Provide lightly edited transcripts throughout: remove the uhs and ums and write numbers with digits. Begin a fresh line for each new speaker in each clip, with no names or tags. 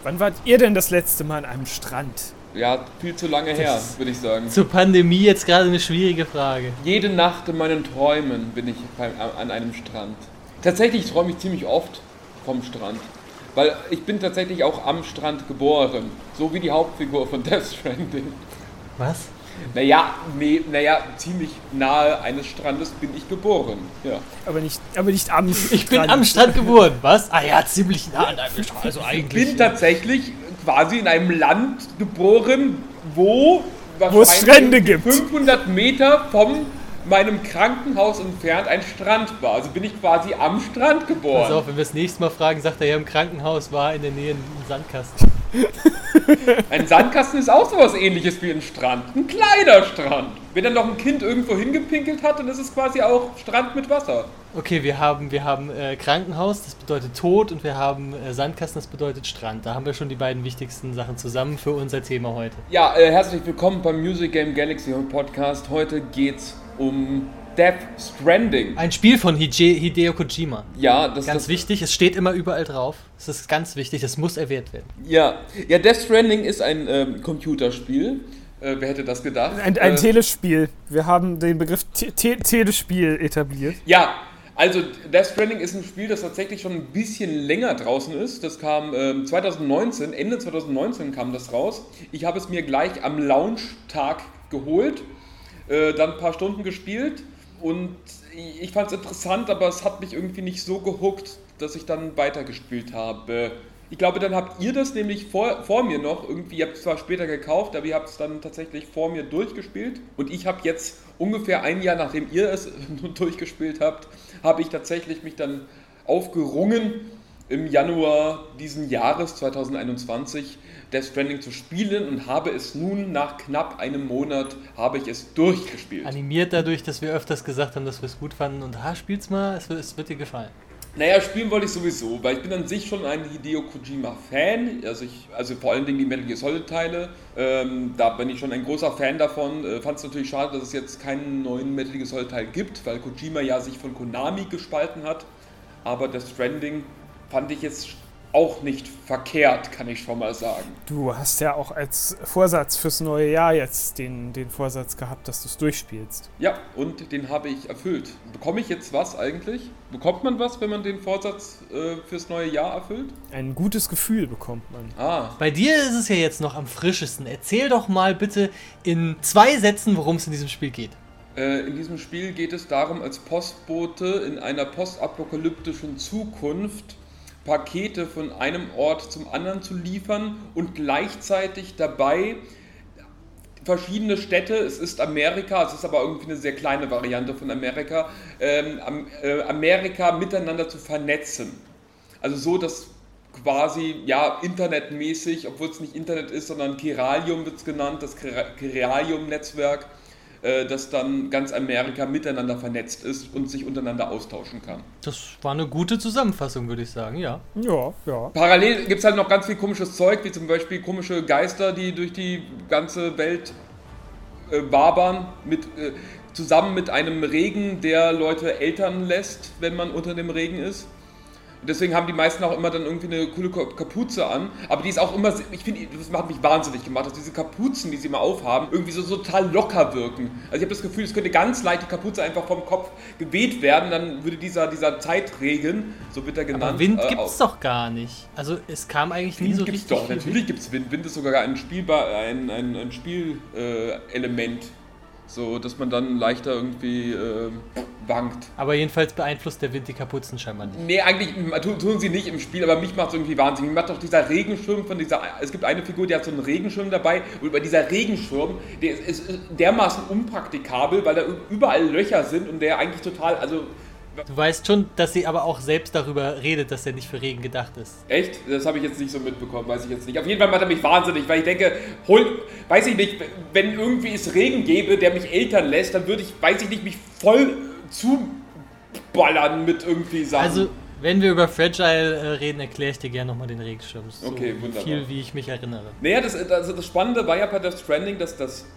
Wann wart ihr denn das letzte Mal an einem Strand?
Ja, viel zu lange her, würde ich sagen.
Zur Pandemie jetzt gerade eine schwierige Frage.
Jede Nacht in meinen Träumen bin ich an einem Strand. Tatsächlich träume ich ziemlich oft vom Strand. Weil ich bin tatsächlich auch am Strand geboren. So wie die Hauptfigur von Death Stranding.
Was?
Naja, ziemlich nahe eines Strandes bin ich geboren. Ja.
Aber nicht am Strand.
Ich bin am Strand geboren. Was? Ah ja, ziemlich nah an einem Strand. Also eigentlich.
Ich bin tatsächlich quasi in einem Land geboren, wo
es Strände gibt.
500 Meter von meinem Krankenhaus entfernt ein Strand war. Also bin ich quasi am Strand geboren.
Pass auf, wenn wir das nächste Mal fragen, sagt er ja, im Krankenhaus war in der Nähe ein Sandkasten.
Ein Sandkasten ist auch sowas ähnliches wie ein Strand. Ein kleiner Strand. Wenn dann noch ein Kind irgendwo hingepinkelt hat, dann ist es quasi auch Strand mit Wasser.
Okay, wir haben Krankenhaus, das bedeutet Tod, und wir haben Sandkasten, das bedeutet Strand. Da haben wir schon die beiden wichtigsten Sachen zusammen für unser Thema heute. Ja,
herzlich willkommen beim Music Game Galaxy Podcast. Heute geht's um Death Stranding.
Ein Spiel von Hideo Kojima.
Ja, das ist
ganz wichtig, es steht immer überall drauf. Das ist ganz wichtig, das muss erwähnt werden.
Ja, Death Stranding ist ein Computerspiel. Wer hätte das gedacht?
Ein Telespiel. Wir haben den Begriff Telespiel etabliert.
Ja, also Death Stranding ist ein Spiel, das tatsächlich schon ein bisschen länger draußen ist. Das kam Ende 2019 kam das raus. Ich habe es mir gleich am Launch-Tag geholt, dann ein paar Stunden gespielt und ich fand es interessant, aber es hat mich irgendwie nicht so gehuckt, dass ich dann weitergespielt habe. Ich glaube, dann habt ihr das nämlich vor mir noch irgendwie, ihr habt es zwar später gekauft, aber ihr habt es dann tatsächlich vor mir durchgespielt und ich habe jetzt ungefähr ein Jahr, nachdem ihr es durchgespielt habt, habe ich tatsächlich mich dann aufgerungen, im Januar diesen Jahres 2021 Death Stranding zu spielen und habe es nun nach knapp einem Monat habe ich es durchgespielt.
Animiert dadurch, dass wir öfters gesagt haben, dass wir es gut fanden und spiel's mal, es wird dir gefallen.
Naja, spielen wollte ich sowieso, weil ich bin an sich schon ein Hideo Kojima-Fan, also vor allen Dingen die Metal Gear Solid-Teile, da bin ich schon ein großer Fan davon, fand es natürlich schade, dass es jetzt keinen neuen Metal Gear Solid-Teil gibt, weil Kojima ja sich von Konami gespalten hat, aber Death Stranding fand ich jetzt auch nicht verkehrt, kann ich schon mal sagen.
Du hast ja auch als Vorsatz fürs neue Jahr jetzt den Vorsatz gehabt, dass du es durchspielst.
Ja, und den habe ich erfüllt. Bekomme ich jetzt was eigentlich? Bekommt man was, wenn man den Vorsatz fürs neue Jahr erfüllt?
Ein gutes Gefühl bekommt man.
Bei dir ist es ja jetzt noch am frischesten. Erzähl doch mal bitte in 2 Sätzen, worum es in diesem Spiel geht.
In diesem Spiel geht es darum, als Postbote in einer postapokalyptischen Zukunft Pakete von einem Ort zum anderen zu liefern und gleichzeitig dabei verschiedene Städte, es ist Amerika, es ist aber irgendwie eine sehr kleine Variante von Amerika, Amerika miteinander zu vernetzen. Also so, dass quasi, ja, internetmäßig, obwohl es nicht Internet ist, sondern Kiralium wird es genannt, das Kiralium-Netzwerk, dass dann ganz Amerika miteinander vernetzt ist und sich untereinander austauschen kann.
Das war eine gute Zusammenfassung, würde ich sagen, ja.
Ja.
Parallel gibt es halt noch ganz viel komisches Zeug, wie zum Beispiel komische Geister, die durch die ganze Welt wabern, zusammen mit einem Regen, der Leute ältern lässt, wenn man unter dem Regen ist. Deswegen haben die meisten auch immer dann irgendwie eine coole Kapuze an. Aber die ist auch immer, ich finde, das hat mich wahnsinnig gemacht, dass diese Kapuzen, die sie immer aufhaben, irgendwie so total locker wirken. Also ich habe das Gefühl, es könnte ganz leicht die Kapuze einfach vom Kopf geweht werden, dann würde dieser Zeitregen, so wird er genannt.
Aber Wind gibt's doch gar nicht. Also es kam eigentlich nie so richtig.
Doch, natürlich gibt es Wind. Wind ist sogar ein Spielelement. So, dass man dann leichter irgendwie wankt.
Aber jedenfalls beeinflusst der Wind die Kapuzen scheinbar nicht.
Nee, eigentlich tun sie nicht im Spiel, aber mich macht es irgendwie wahnsinnig. Mich macht doch dieser Regenschirm es gibt eine Figur, die hat so einen Regenschirm dabei und bei dieser Regenschirm, der ist dermaßen unpraktikabel, weil da überall Löcher sind und der eigentlich total, also...
Du weißt schon, dass sie aber auch selbst darüber redet, dass er nicht für Regen gedacht ist.
Echt? Das habe ich jetzt nicht so mitbekommen, weiß ich jetzt nicht. Auf jeden Fall macht er mich wahnsinnig, weil ich denke, weiß ich nicht, wenn irgendwie es Regen gäbe, der mich eltern lässt, dann würde ich, weiß ich nicht, mich voll zuballern mit irgendwie Sachen.
Also, wenn wir über Fragile reden, erkläre ich dir gerne nochmal den Regenschirm. So
okay, wunderbar.
Viel, wie ich mich erinnere.
Naja, das Spannende war ja bei Death Stranding, dass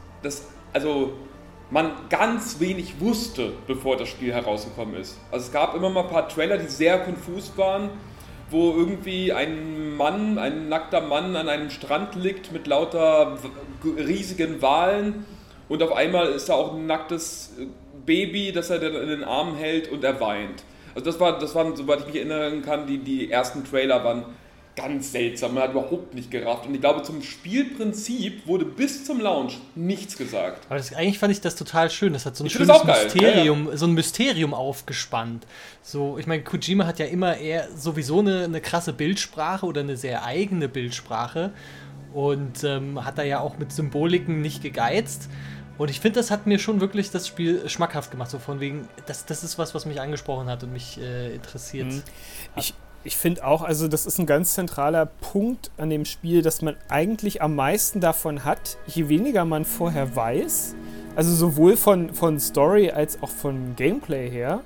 man ganz wenig wusste, bevor das Spiel herausgekommen ist. Also es gab immer mal ein paar Trailer, die sehr konfus waren wo irgendwie ein nackter Mann an einem Strand liegt mit lauter riesigen Walen und auf einmal ist da auch ein nacktes Baby, das er dann in den Armen hält und er weint. Also das waren, soweit ich mich erinnern kann, die ersten Trailer waren ganz seltsam, man hat überhaupt nicht gerafft. Und ich glaube, zum Spielprinzip wurde bis zum Launch nichts gesagt.
Aber eigentlich fand ich das total schön. Das hat so ein
schönes
Mysterium, so ein Mysterium aufgespannt. So, ich meine, Kojima hat ja immer eher sowieso eine krasse Bildsprache oder eine sehr eigene Bildsprache und hat da ja auch mit Symboliken nicht gegeizt. Und ich finde, das hat mir schon wirklich das Spiel schmackhaft gemacht. So von wegen, das ist was mich angesprochen hat und mich interessiert.
Ich finde auch, also das ist ein ganz zentraler Punkt an dem Spiel, dass man eigentlich am meisten davon hat, je weniger man vorher weiß, also sowohl von Story als auch von Gameplay her.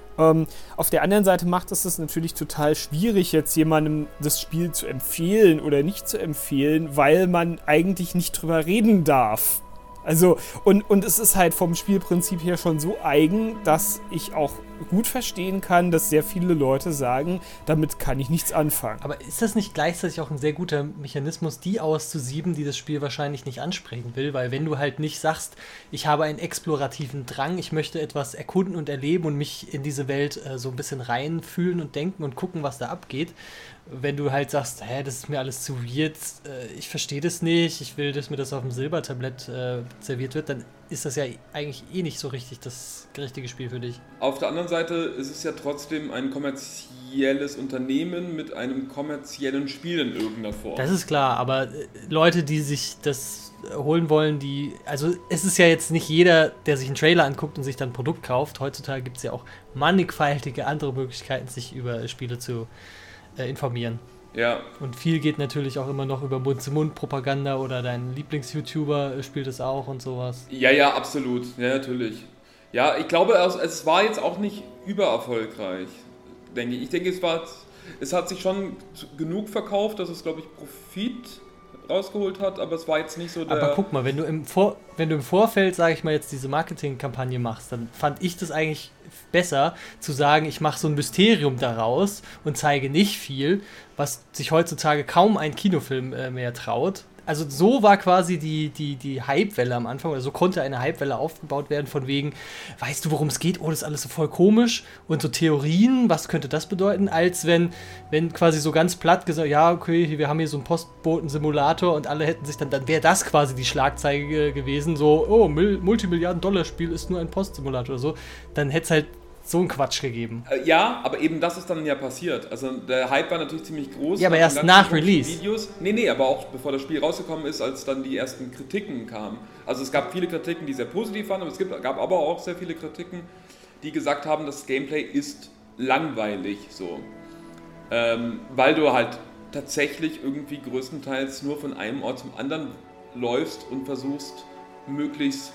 Auf der anderen Seite macht es natürlich total schwierig, jetzt jemandem das Spiel zu empfehlen oder nicht zu empfehlen, weil man eigentlich nicht drüber reden darf. Also, und es ist halt vom Spielprinzip her schon so eigen, dass ich auch gut verstehen kann, dass sehr viele Leute sagen, damit kann ich nichts anfangen.
Aber ist das nicht gleichzeitig auch ein sehr guter Mechanismus, die auszusieben, die das Spiel wahrscheinlich nicht ansprechen will? Weil wenn du halt nicht sagst, ich habe einen explorativen Drang, ich möchte etwas erkunden und erleben und mich in diese Welt so ein bisschen reinfühlen und denken und gucken, was da abgeht, wenn du halt sagst, das ist mir alles zu weird, ich verstehe das nicht, ich will, dass mir das auf dem Silbertablett serviert wird, dann ist das ja eigentlich nicht so richtig das richtige Spiel für dich.
Auf der anderen Seite ist es ja trotzdem ein kommerzielles Unternehmen mit einem kommerziellen Spiel in irgendeiner Form.
Das ist klar, aber Leute, die sich das holen wollen, also es ist ja jetzt nicht jeder, der sich einen Trailer anguckt und sich dann ein Produkt kauft. Heutzutage gibt es ja auch mannigfaltige andere Möglichkeiten, sich über Spiele zu informieren.
Ja.
Und viel geht natürlich auch immer noch über Mund-zu-Mund-Propaganda oder dein Lieblings-YouTuber spielt es auch und sowas.
Ja, absolut. Ja, natürlich. Ja, ich glaube, es war jetzt auch nicht übererfolgreich, denke ich. Ich denke, es hat sich schon genug verkauft, dass es, glaube ich, Profit rausgeholt hat, aber es war jetzt nicht so der...
Aber guck mal, wenn du im Vorfeld, sage ich mal, jetzt diese Marketingkampagne machst, dann fand ich das eigentlich besser, zu sagen, ich mache so ein Mysterium daraus und zeige nicht viel, was sich heutzutage kaum ein Kinofilm mehr traut. Also so war quasi die Hypewelle am Anfang, oder so konnte eine Hypewelle aufgebaut werden von wegen, weißt du, worum es geht? Oh, das ist alles so voll komisch und so Theorien, was könnte das bedeuten? Als wenn quasi so ganz platt gesagt, ja, okay, wir haben hier so einen Postboten-Simulator und alle hätten sich dann wäre das quasi die Schlagzeile gewesen, so, oh, Multimilliarden-Dollar-Spiel ist nur ein Postsimulator oder so, dann hätte es halt so einen Quatsch gegeben.
Ja, aber eben das ist dann ja passiert. Also der Hype war natürlich ziemlich groß.
Ja, aber erst nach Release.
Videos. Nee, aber auch bevor das Spiel rausgekommen ist, als dann die ersten Kritiken kamen. Also es gab viele Kritiken, die sehr positiv waren, aber es gab aber auch sehr viele Kritiken, die gesagt haben, das Gameplay ist langweilig so. Weil du halt tatsächlich irgendwie größtenteils nur von einem Ort zum anderen läufst und versuchst möglichst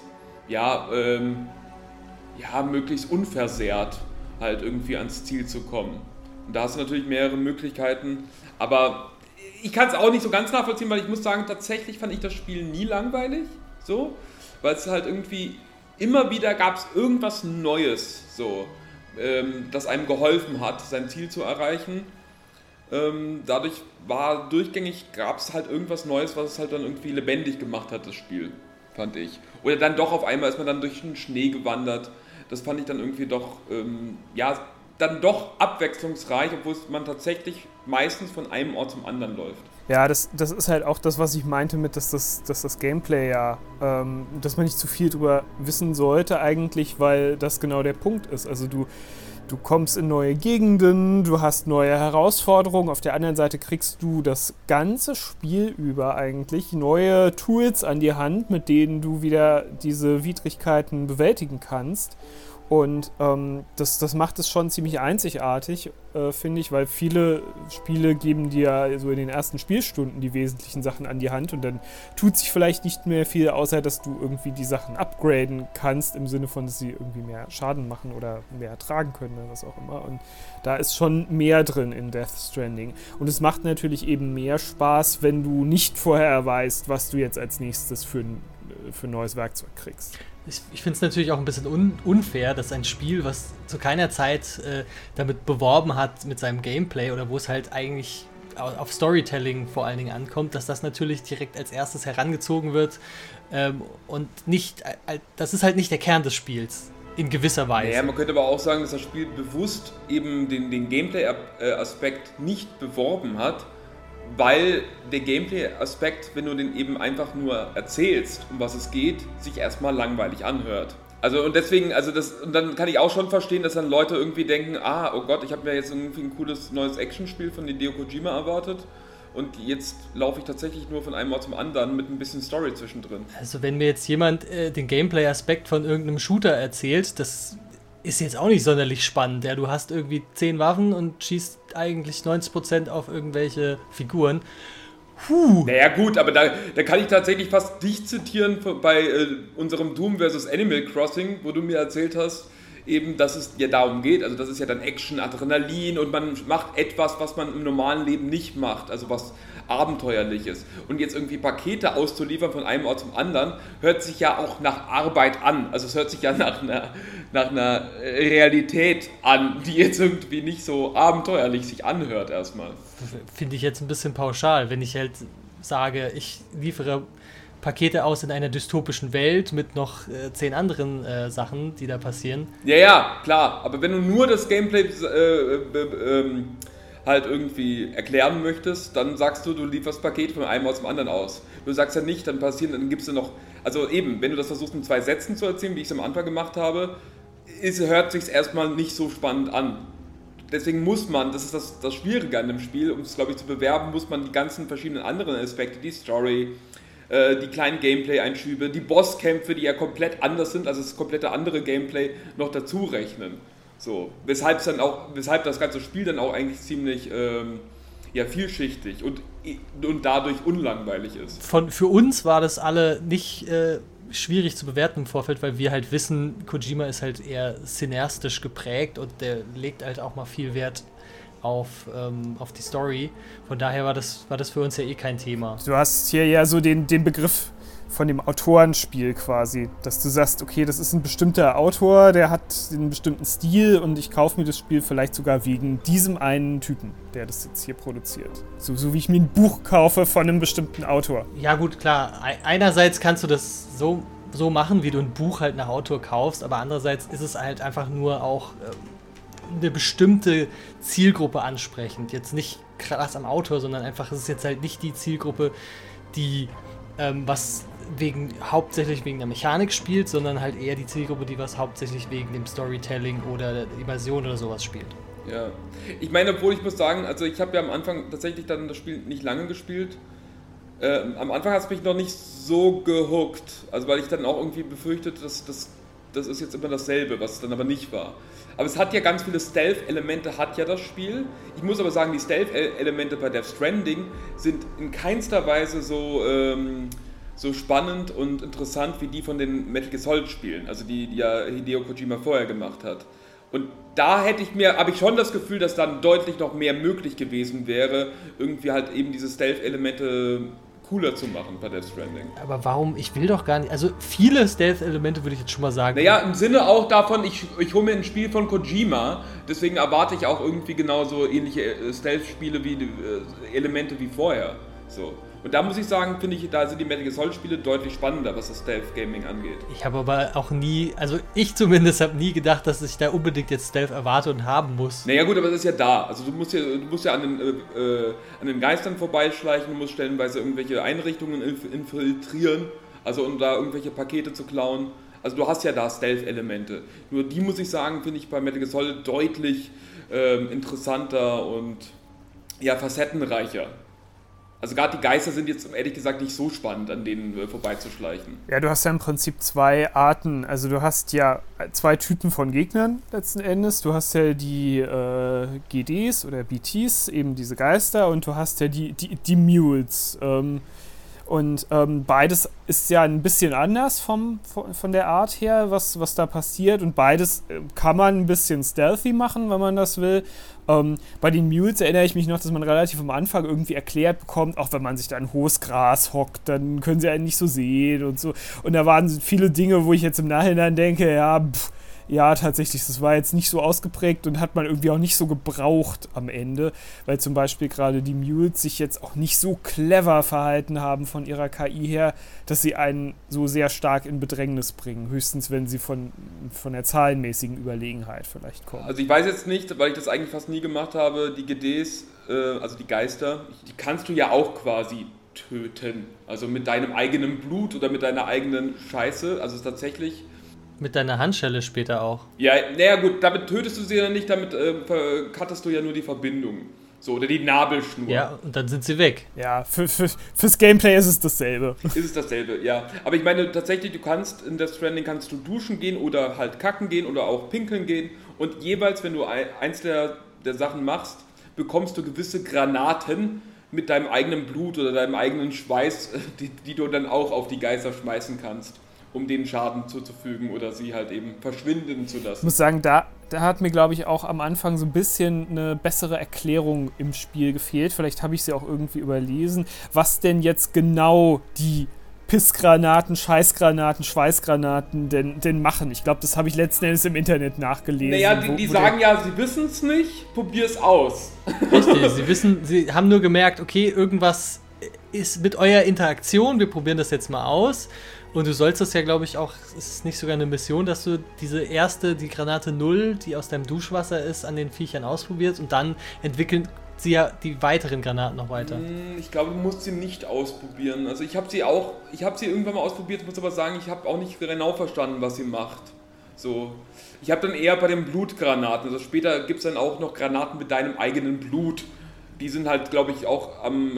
möglichst unversehrt halt irgendwie ans Ziel zu kommen. Und da hast du natürlich mehrere Möglichkeiten, aber ich kann es auch nicht so ganz nachvollziehen, weil ich muss sagen, tatsächlich fand ich das Spiel nie langweilig, so, weil es halt irgendwie immer wieder gab es irgendwas Neues, so, das einem geholfen hat, sein Ziel zu erreichen. Dadurch gab es halt irgendwas Neues, was es halt dann irgendwie lebendig gemacht hat, das Spiel, fand ich. Oder dann doch auf einmal ist man dann durch den Schnee gewandert. Das fand ich dann irgendwie doch, dann doch abwechslungsreich, obwohl man tatsächlich meistens von einem Ort zum anderen läuft.
Ja, das ist halt auch das, was ich meinte mit, dass das Gameplay dass man nicht zu viel drüber wissen sollte eigentlich, weil das genau der Punkt ist. Also du kommst in neue Gegenden, du hast neue Herausforderungen. Auf der anderen Seite kriegst du das ganze Spiel über eigentlich neue Tools an die Hand, mit denen du wieder diese Widrigkeiten bewältigen kannst. Und das macht es schon ziemlich einzigartig, finde ich, weil viele Spiele geben dir so in den ersten Spielstunden die wesentlichen Sachen an die Hand und dann tut sich vielleicht nicht mehr viel, außer dass du irgendwie die Sachen upgraden kannst, im Sinne von, dass sie irgendwie mehr Schaden machen oder mehr tragen können oder was auch immer. Und da ist schon mehr drin in Death Stranding. Und es macht natürlich eben mehr Spaß, wenn du nicht vorher weißt, was du jetzt als nächstes für ein neues Werkzeug kriegst.
Ich finde es natürlich auch ein bisschen unfair, dass ein Spiel, was zu keiner Zeit damit beworben hat mit seinem Gameplay oder wo es halt eigentlich auf Storytelling vor allen Dingen ankommt, dass das natürlich direkt als erstes herangezogen wird und nicht, das ist halt nicht der Kern des Spiels. In gewisser Weise.
Ja, man könnte aber auch sagen, dass das Spiel bewusst eben den Gameplay-Aspekt nicht beworben hat, weil der Gameplay-Aspekt, wenn du den eben einfach nur erzählst, um was es geht, sich erstmal langweilig anhört. Also und deswegen, und dann kann ich auch schon verstehen, dass dann Leute irgendwie denken, oh Gott, ich habe mir jetzt irgendwie ein cooles neues Actionspiel von Hideo Kojima erwartet. Und jetzt laufe ich tatsächlich nur von einem Ort zum anderen mit ein bisschen Story zwischendrin.
Also wenn mir jetzt jemand den Gameplay-Aspekt von irgendeinem Shooter erzählt, das ist jetzt auch nicht sonderlich spannend. Ja, du hast irgendwie 10 Waffen und schießt eigentlich 90% auf irgendwelche Figuren.
Naja gut, aber da kann ich tatsächlich fast dich zitieren bei unserem Doom vs. Animal Crossing, wo du mir erzählt hast, eben, dass es ja darum geht, also das ist ja dann Action, Adrenalin und man macht etwas, was man im normalen Leben nicht macht, also was Abenteuerliches. Und jetzt irgendwie Pakete auszuliefern von einem Ort zum anderen, hört sich ja auch nach Arbeit an. Also es hört sich ja nach einer Realität an, die jetzt irgendwie nicht so abenteuerlich sich anhört erstmal.
Finde ich jetzt ein bisschen pauschal, wenn ich halt sage, ich liefere Pakete aus in einer dystopischen Welt mit noch 10 anderen Sachen, die da passieren.
Ja, klar. Aber wenn du nur das Gameplay halt irgendwie erklären möchtest, dann sagst du lieferst Pakete von einem aus dem anderen aus. Du sagst ja nicht, dann gibst du noch, also eben, wenn du das versuchst in 2 Sätzen zu erzählen, wie ich es am Anfang gemacht habe, hört sich erstmal nicht so spannend an. Deswegen muss man, das ist das Schwierige an dem Spiel, um es glaube ich zu bewerben, muss man die ganzen verschiedenen anderen Aspekte, die Story, die kleinen Gameplay-Einschübe, die Bosskämpfe, die ja komplett anders sind, also das komplette andere Gameplay, noch dazu rechnen. So, weshalb das ganze Spiel dann auch eigentlich ziemlich vielschichtig und dadurch unlangweilig ist.
Für uns war das alle nicht schwierig zu bewerten im Vorfeld, weil wir halt wissen, Kojima ist halt eher cineastisch geprägt und der legt halt auch mal viel Wert auf die Story. Von daher war das für uns ja eh kein Thema.
Du hast hier ja so den Begriff von dem Autorenspiel quasi, dass du sagst, okay, das ist ein bestimmter Autor, der hat einen bestimmten Stil und ich kaufe mir das Spiel vielleicht sogar wegen diesem einen Typen, der das jetzt hier produziert. So wie ich mir ein Buch kaufe von einem bestimmten Autor.
Ja gut, klar. Einerseits kannst du das so machen, wie du ein Buch halt nach Autor kaufst, aber andererseits ist es halt einfach nur auch eine bestimmte Zielgruppe ansprechend. Jetzt nicht krass am Autor, sondern einfach, es ist jetzt halt nicht die Zielgruppe, die was hauptsächlich wegen der Mechanik spielt, sondern halt eher die Zielgruppe, die was hauptsächlich wegen dem Storytelling oder der Immersion oder sowas spielt.
Ja, ich meine, obwohl ich muss sagen, also ich habe ja am Anfang tatsächlich dann das Spiel nicht lange gespielt. Am Anfang hat es mich noch nicht so gehuckt, also weil ich dann auch irgendwie befürchtet, dass das ist jetzt immer dasselbe, was es dann aber nicht war. Aber es hat ja ganz viele Stealth-Elemente, hat ja das Spiel. Ich muss aber sagen, die Stealth-Elemente bei Death Stranding sind in keinster Weise so spannend und interessant wie die von den Metal Gear Solid-Spielen, also die ja Hideo Kojima vorher gemacht hat. Und da habe ich schon das Gefühl, dass dann deutlich noch mehr möglich gewesen wäre, irgendwie halt eben diese Stealth-Elemente cooler zu machen bei Death Stranding.
Aber warum? Ich will doch gar nicht. Also viele Stealth-Elemente würde ich jetzt schon mal sagen.
Naja, im Sinne auch davon, ich hole mir ein Spiel von Kojima, deswegen erwarte ich auch irgendwie genauso ähnliche Stealth-Spiele wie Elemente wie vorher. So. Und da muss ich sagen, finde ich, da sind die Metal Gear Solid-Spiele deutlich spannender, was das Stealth-Gaming angeht.
Ich habe aber auch nie, also ich zumindest habe nie gedacht, dass ich da unbedingt jetzt Stealth erwarte und haben muss.
Naja gut, aber das ist ja da. Also du musst ja an den Geistern vorbeischleichen, du musst stellenweise irgendwelche Einrichtungen infiltrieren, also um da irgendwelche Pakete zu klauen. Also du hast ja da Stealth-Elemente. Nur die, muss ich sagen, finde ich bei Metal Gear Solid deutlich interessanter und ja, facettenreicher. Also gerade die Geister sind jetzt ehrlich gesagt nicht so spannend, an denen vorbeizuschleichen.
Ja, du hast ja im Prinzip 2 Arten. Also du hast ja 2 Typen von Gegnern letzten Endes. Du hast ja die GDs oder BTs, eben diese Geister, und du hast ja die Mules. Und Und beides ist ja ein bisschen anders von der Art her, was da passiert. Und beides kann man ein bisschen stealthy machen, wenn man das will. Bei den Mules erinnere ich mich noch, dass man relativ am Anfang irgendwie erklärt bekommt, auch wenn man sich da in hohes Gras hockt, dann können sie einen nicht so sehen und so. Und da waren viele Dinge, wo ich jetzt im Nachhinein denke, ja, tatsächlich, das war jetzt nicht so ausgeprägt und hat man irgendwie auch nicht so gebraucht am Ende, weil zum Beispiel gerade die Mules sich jetzt auch nicht so clever verhalten haben von ihrer KI her, dass sie einen so sehr stark in Bedrängnis bringen. Höchstens, wenn sie von der zahlenmäßigen Überlegenheit vielleicht kommen.
Also ich weiß jetzt nicht, weil ich das eigentlich fast nie gemacht habe, die GDs, also die Geister, die kannst du ja auch quasi töten. Also mit deinem eigenen Blut oder mit deiner eigenen Scheiße. Also es ist tatsächlich...
Mit deiner Handschelle später auch.
Ja, naja gut, damit tötest du sie ja nicht, damit cuttest du ja nur die Verbindung. So, oder die Nabelschnur.
Ja, und dann sind sie weg.
Ja, fürs Gameplay ist es dasselbe.
Ist es dasselbe, ja. Aber ich meine, tatsächlich, du kannst in Death Stranding kannst du duschen gehen oder halt kacken gehen oder auch pinkeln gehen. Und jeweils, wenn du eins der Sachen machst, bekommst du gewisse Granaten mit deinem eigenen Blut oder deinem eigenen Schweiß, die du dann auch auf die Geister schmeißen kannst, um denen Schaden zuzufügen oder sie halt eben verschwinden zu lassen.
Ich muss sagen, da hat mir, glaube ich, auch am Anfang so ein bisschen eine bessere Erklärung im Spiel gefehlt. Vielleicht habe ich sie auch irgendwie überlesen, was denn jetzt genau die Pissgranaten, Scheißgranaten, Schweißgranaten denn machen. Ich glaube, das habe ich letzten Endes im Internet nachgelesen.
Naja, die sagen ja, sie wissen es nicht, probier's aus.
Richtig, sie haben nur gemerkt, okay, irgendwas ist mit eurer Interaktion, wir probieren das jetzt mal aus. Und du sollst das ja, glaube ich, auch, es ist nicht sogar eine Mission, dass du die Granate 0, die aus deinem Duschwasser ist, an den Viechern ausprobierst und dann entwickeln sie ja die weiteren Granaten noch weiter.
Ich glaube, du musst sie nicht ausprobieren. Also ich habe sie irgendwann mal ausprobiert, muss aber sagen, ich habe auch nicht genau verstanden, was sie macht. So. Ich habe dann eher bei den Blutgranaten, also später gibt es dann auch noch Granaten mit deinem eigenen Blut. Die sind halt, glaube ich, auch am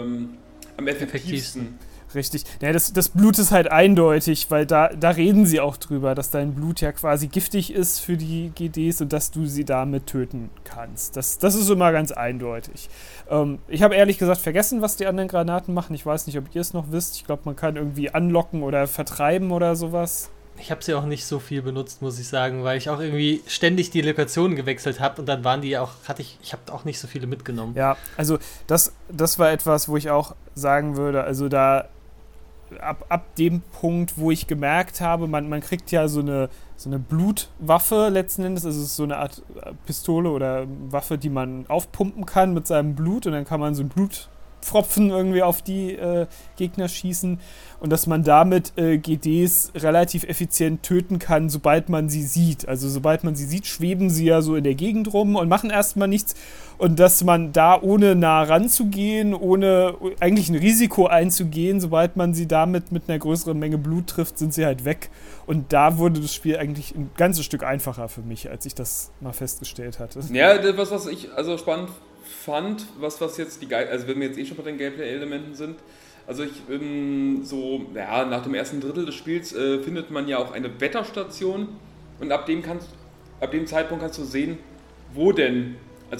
effektivsten.
Richtig. Ja, das Blut ist halt eindeutig, weil da reden sie auch drüber, dass dein Blut ja quasi giftig ist für die GDs und dass du sie damit töten kannst. Das ist immer ganz eindeutig. Ich habe ehrlich gesagt vergessen, was die anderen Granaten machen. Ich weiß nicht, ob ihr es noch wisst. Ich glaube, man kann irgendwie anlocken oder vertreiben oder sowas.
Ich habe sie auch nicht so viel benutzt, muss ich sagen, weil ich auch irgendwie ständig die Lokationen gewechselt habe und dann waren die auch, ich habe auch nicht so viele mitgenommen.
Ja, also das war etwas, wo ich auch sagen würde, also da ab dem Punkt, wo ich gemerkt habe, man kriegt ja so eine Blutwaffe letzten Endes, also es ist so eine Art Pistole oder Waffe, die man aufpumpen kann mit seinem Blut und dann kann man so ein Blutpfropfen irgendwie auf die Gegner schießen und dass man damit GDs relativ effizient töten kann, sobald man sie sieht. Also sobald man sie sieht, schweben sie ja so in der Gegend rum und machen erstmal nichts. Und dass man da, ohne nah ranzugehen, ohne eigentlich ein Risiko einzugehen, sobald man sie damit mit einer größeren Menge Blut trifft, sind sie halt weg. Und da wurde das Spiel eigentlich ein ganzes Stück einfacher für mich, als ich das mal festgestellt hatte.
Ja, was ich also spannend fand, was jetzt also wenn wir jetzt schon bei den Gameplay-Elementen sind, also nach dem ersten Drittel des Spiels findet man ja auch eine Wetterstation und ab dem Zeitpunkt kannst du sehen, wo denn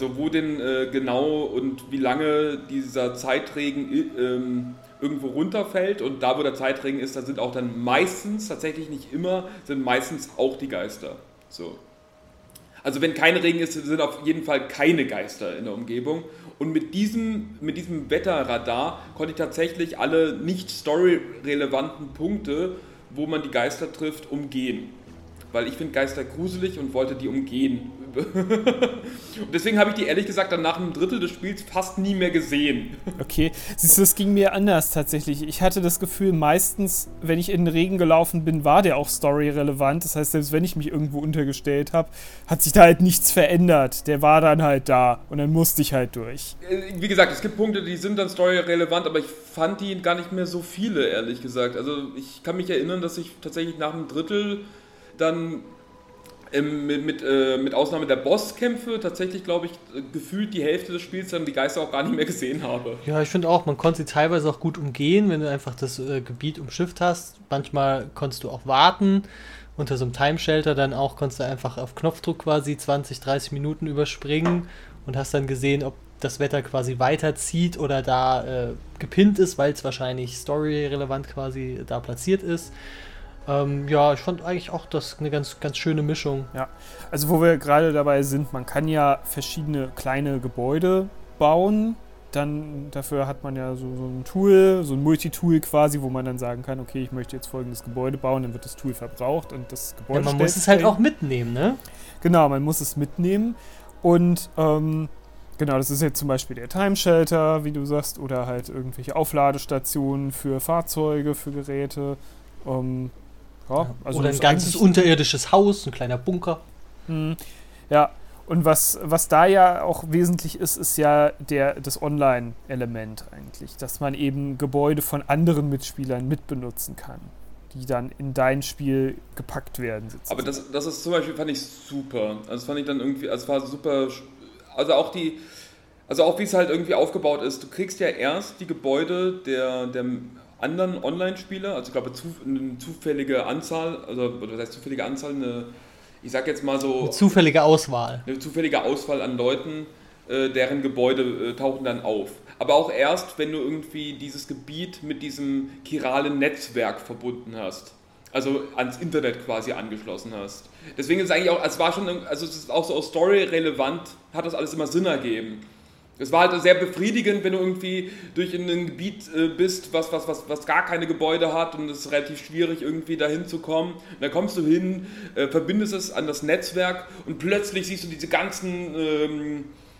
genau und wie lange dieser Zeitregen irgendwo runterfällt und da, wo der Zeitregen ist, da sind auch dann meistens, tatsächlich nicht immer, sind meistens auch die Geister. So. Also wenn kein Regen ist, sind auf jeden Fall keine Geister in der Umgebung. Und mit diesem Wetterradar konnte ich tatsächlich alle nicht story-relevanten Punkte, wo man die Geister trifft, umgehen. Weil ich finde Geister gruselig und wollte die umgehen. Und deswegen habe ich die ehrlich gesagt dann nach einem Drittel des Spiels fast nie mehr gesehen.
Okay, siehst du, das ging mir anders tatsächlich. Ich hatte das Gefühl, meistens, wenn ich in den Regen gelaufen bin, war der auch storyrelevant. Das heißt, selbst wenn ich mich irgendwo untergestellt habe, hat sich da halt nichts verändert. Der war dann halt da und dann musste ich halt durch.
Wie gesagt, es gibt Punkte, die sind dann storyrelevant, aber ich fand die gar nicht mehr so viele, ehrlich gesagt. Also ich kann mich erinnern, dass ich tatsächlich nach einem Drittel dann mit Ausnahme der Bosskämpfe tatsächlich, glaube ich, gefühlt die Hälfte des Spiels dann die Geister auch gar nicht mehr gesehen habe.
Ja, ich finde auch, man konnte sie teilweise auch gut umgehen, wenn du einfach das Gebiet umschifft hast. Manchmal konntest du auch warten, unter so einem Time-Shelter dann auch konntest du einfach auf Knopfdruck quasi 20, 30 Minuten überspringen und hast dann gesehen, ob das Wetter quasi weiterzieht oder da gepinnt ist, weil es wahrscheinlich storyrelevant quasi da platziert ist. Ja, ich fand eigentlich auch das eine ganz, ganz schöne Mischung.
Ja, also wo wir gerade dabei sind, man kann ja verschiedene kleine Gebäude bauen. Dann dafür hat man ja so ein Tool, so ein Multitool quasi, wo man dann sagen kann, okay, ich möchte jetzt folgendes Gebäude bauen, dann wird das Tool verbraucht und das Gebäude
man muss es halt auch mitnehmen, ne?
Genau, man muss es mitnehmen und genau, das ist jetzt zum Beispiel der Time Shelter, wie du sagst, oder halt irgendwelche Aufladestationen für Fahrzeuge, für Geräte. Also
oder ein ganzes unterirdisches Haus, ein kleiner Bunker.
Ja, und was da ja auch wesentlich ist, ist ja das Online-Element eigentlich, dass man eben Gebäude von anderen Mitspielern mitbenutzen kann, die dann in dein Spiel gepackt werden.
Aber das ist zum Beispiel, fand ich super. Also das fand ich dann irgendwie, also es war super, also auch wie es halt irgendwie aufgebaut ist, du kriegst ja erst die Gebäude der anderen Online-Spieler, also ich glaube eine zufällige Anzahl, ich sag jetzt mal so...
Eine zufällige Auswahl.
Eine zufällige Auswahl an Leuten, deren Gebäude tauchen dann auf. Aber auch erst, wenn du irgendwie dieses Gebiet mit diesem chiralen Netzwerk verbunden hast. Also ans Internet quasi angeschlossen hast. Deswegen ist es eigentlich auch, es ist auch so aus Story relevant, hat das alles immer Sinn ergeben. Es war halt sehr befriedigend, wenn du irgendwie durch ein Gebiet bist, was gar keine Gebäude hat und es ist relativ schwierig irgendwie dahin zu kommen. Und dann kommst du hin, verbindest es an das Netzwerk und plötzlich siehst du diese ganzen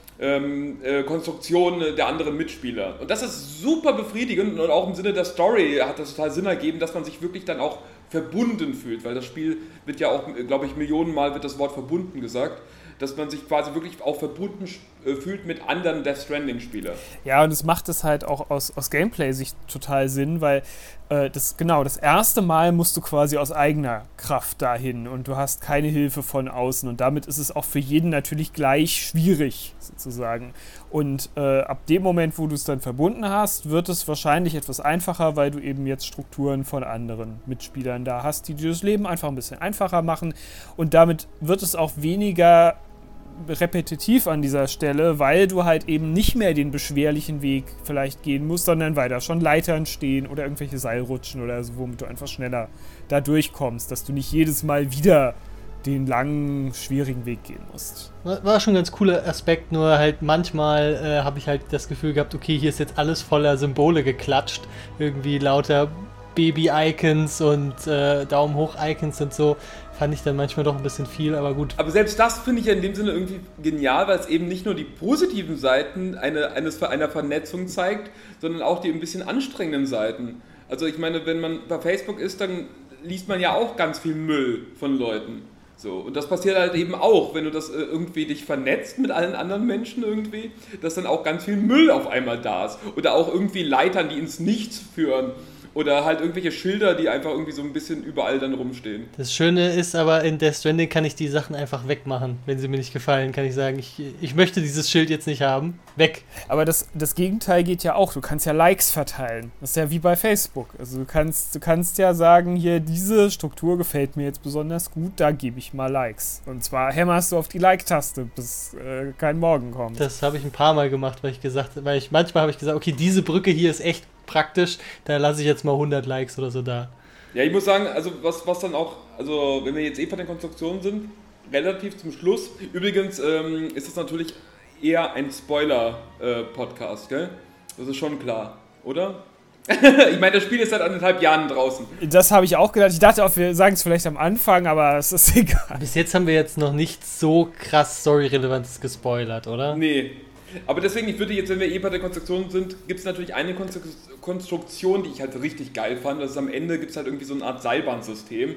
Konstruktionen der anderen Mitspieler. Und das ist super befriedigend und auch im Sinne der Story hat das total Sinn ergeben, dass man sich wirklich dann auch verbunden fühlt, weil das Spiel wird ja auch, glaube ich, Millionenmal wird das Wort verbunden gesagt, dass man sich quasi wirklich auch verbunden fühlt mit anderen Death Stranding-Spielern.
Ja, und es macht es halt auch aus Gameplay-Sicht total Sinn, weil das erste Mal musst du quasi aus eigener Kraft dahin und du hast keine Hilfe von außen und damit ist es auch für jeden natürlich gleich schwierig, sozusagen. Und ab dem Moment, wo du es dann verbunden hast, wird es wahrscheinlich etwas einfacher, weil du eben jetzt Strukturen von anderen Mitspielern da hast, die dir das Leben einfach ein bisschen einfacher machen und damit wird es auch weniger repetitiv an dieser Stelle, weil du halt eben nicht mehr den beschwerlichen Weg vielleicht gehen musst, sondern weil da schon Leitern stehen oder irgendwelche Seilrutschen oder so, womit du einfach schneller da durchkommst, dass du nicht jedes Mal wieder den langen, schwierigen Weg gehen musst.
War schon ein ganz cooler Aspekt, nur halt manchmal habe ich halt das Gefühl gehabt, okay, hier ist jetzt alles voller Symbole geklatscht, irgendwie lauter Baby-Icons und Daumen-hoch-Icons und so. Fand ich dann manchmal doch ein bisschen viel, aber gut.
Aber selbst das finde ich ja in dem Sinne irgendwie genial, weil es eben nicht nur die positiven Seiten einer Vernetzung zeigt, sondern auch die ein bisschen anstrengenden Seiten. Also ich meine, wenn man bei Facebook ist, dann liest man ja auch ganz viel Müll von Leuten. So, und das passiert halt eben auch, wenn du das irgendwie dich vernetzt mit allen anderen Menschen irgendwie, dass dann auch ganz viel Müll auf einmal da ist. Oder auch irgendwie Leitern, die ins Nichts führen. Oder halt irgendwelche Schilder, die einfach irgendwie so ein bisschen überall dann rumstehen.
Das Schöne ist aber, in Death Stranding kann ich die Sachen einfach wegmachen. Wenn sie mir nicht gefallen, kann ich sagen, ich möchte dieses Schild jetzt nicht haben. Weg.
Aber das Gegenteil geht ja auch. Du kannst ja Likes verteilen. Das ist ja wie bei Facebook. Also du kannst ja sagen, hier, diese Struktur gefällt mir jetzt besonders gut, da gebe ich mal Likes. Und zwar hämmerst du auf die Like-Taste, bis kein Morgen kommt.
Das habe ich ein paar Mal gemacht, manchmal habe ich gesagt, okay, diese Brücke hier ist echt praktisch, da lasse ich jetzt mal 100 Likes oder so da.
Ja, ich muss sagen, also was dann auch, also wenn wir jetzt bei den Konstruktionen sind, relativ zum Schluss, übrigens ist das natürlich eher ein Spoiler-Podcast, gell? Das ist schon klar, oder? Ich meine, das Spiel ist seit 1,5 Jahren draußen.
Das habe ich auch gedacht. Ich dachte auch, wir sagen es vielleicht am Anfang, aber es ist egal.
Bis jetzt haben wir jetzt noch nicht so krass Story-Relevantes gespoilert, oder?
Nee. Aber deswegen, ich würde jetzt, wenn wir bei der Konstruktion sind, gibt es natürlich eine Konstruktion, die ich halt richtig geil fand. Das ist am Ende gibt es halt irgendwie so eine Art Seilbahnsystem,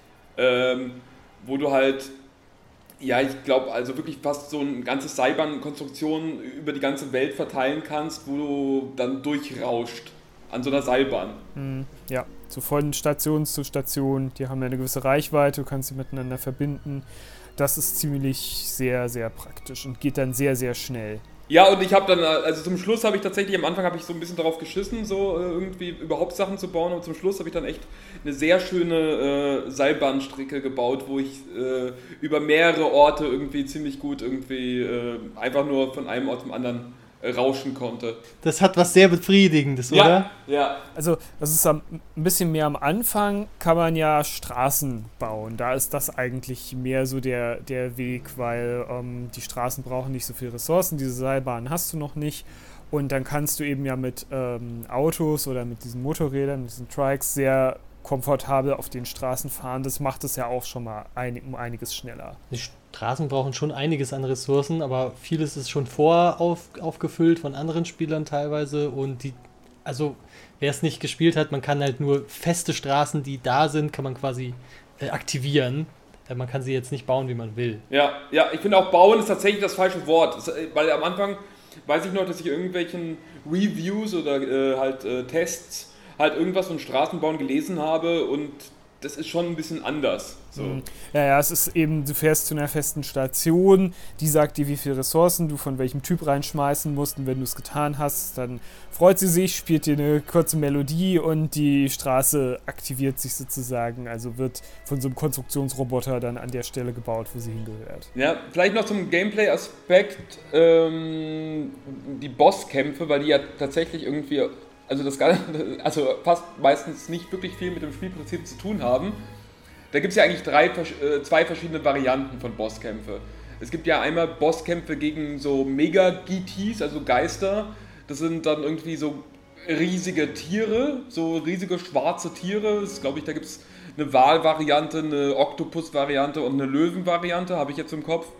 wo du halt, ja, ich glaube, also wirklich fast so ein ganzes Seilbahnkonstruktion über die ganze Welt verteilen kannst, wo du dann durchrauscht an so einer Seilbahn.
Ja, so von Station zu Station. Die haben ja eine gewisse Reichweite, du kannst sie miteinander verbinden. Das ist ziemlich sehr, sehr praktisch und geht dann sehr, sehr schnell.
Ja, und ich habe dann, also zum Schluss habe ich tatsächlich, am Anfang habe ich so ein bisschen darauf geschissen, so irgendwie überhaupt Sachen zu bauen, und zum Schluss habe ich dann echt eine sehr schöne Seilbahnstrecke gebaut, wo ich über mehrere Orte irgendwie ziemlich gut irgendwie einfach nur von einem Ort zum anderen rauschen konnte.
Das hat was sehr Befriedigendes, oder?
Ja.
Also, das ist ein bisschen mehr am Anfang, kann man ja Straßen bauen. Da ist das eigentlich mehr so der Weg, weil die Straßen brauchen nicht so viel Ressourcen. Diese Seilbahn hast du noch nicht. Und dann kannst du eben ja mit Autos oder mit diesen Motorrädern, mit diesen Trikes sehr komfortabel auf den Straßen fahren. Das macht es ja auch schon mal um einiges schneller.
Die Straßen brauchen schon einiges an Ressourcen, aber vieles ist schon aufgefüllt von anderen Spielern teilweise und also wer es nicht gespielt hat, man kann halt nur feste Straßen, die da sind, kann man quasi aktivieren. Man kann sie jetzt nicht bauen, wie man will.
Ja, ich finde auch bauen ist tatsächlich das falsche Wort, weil am Anfang weiß ich noch, dass ich irgendwelchen Reviews oder Tests halt irgendwas von Straßenbauen gelesen habe und das ist schon ein bisschen anders. So.
Ja, es ist eben, du fährst zu einer festen Station, die sagt dir, wie viele Ressourcen du von welchem Typ reinschmeißen musst und wenn du es getan hast, dann freut sie sich, spielt dir eine kurze Melodie und die Straße aktiviert sich sozusagen, also wird von so einem Konstruktionsroboter dann an der Stelle gebaut, wo sie hingehört.
Ja, vielleicht noch zum Gameplay-Aspekt, die Bosskämpfe, weil die ja tatsächlich irgendwie, also fast meistens nicht wirklich viel mit dem Spielprinzip zu tun haben. Da gibt es ja eigentlich zwei verschiedene Varianten von Bosskämpfe. Es gibt ja einmal Bosskämpfe gegen so Mega-GTs, also Geister. Das sind dann irgendwie so riesige Tiere, so riesige schwarze Tiere. Das glaube ich, da gibt es eine Wal-Variante, eine Oktopus-Variante und eine Löwen-Variante, habe ich jetzt im Kopf.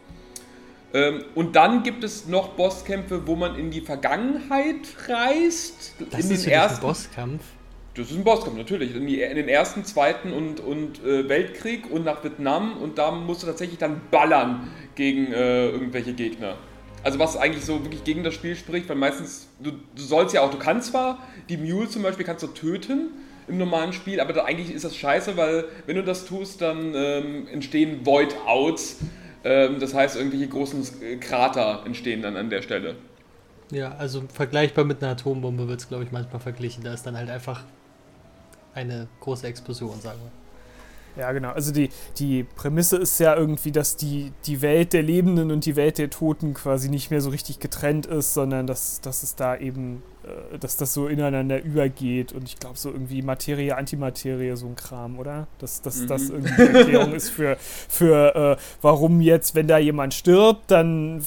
Und dann gibt es noch Bosskämpfe, wo man in die Vergangenheit reist.
Das ist ein Bosskampf?
Das ist ein Bosskampf, natürlich. In den Ersten, Zweiten und Weltkrieg und nach Vietnam. Und da musst du tatsächlich dann ballern gegen irgendwelche Gegner. Also was eigentlich so wirklich gegen das Spiel spricht, weil meistens, du sollst ja auch, du kannst zwar, die Mule zum Beispiel kannst du töten im normalen Spiel, aber eigentlich ist das scheiße, weil wenn du das tust, dann entstehen Void-Outs. Das heißt, irgendwelche großen Krater entstehen dann an der Stelle.
Ja, also vergleichbar mit einer Atombombe wird es, glaube ich, manchmal verglichen. Da ist dann halt einfach eine große Explosion, sagen wir.
Ja, genau. Also die Prämisse ist ja irgendwie, dass die Welt der Lebenden und die Welt der Toten quasi nicht mehr so richtig getrennt ist, sondern dass es da eben, dass das so ineinander übergeht und ich glaube so irgendwie Materie, Antimaterie, so ein Kram, oder? Dass das irgendwie die Erklärung ist für warum jetzt, wenn da jemand stirbt, dann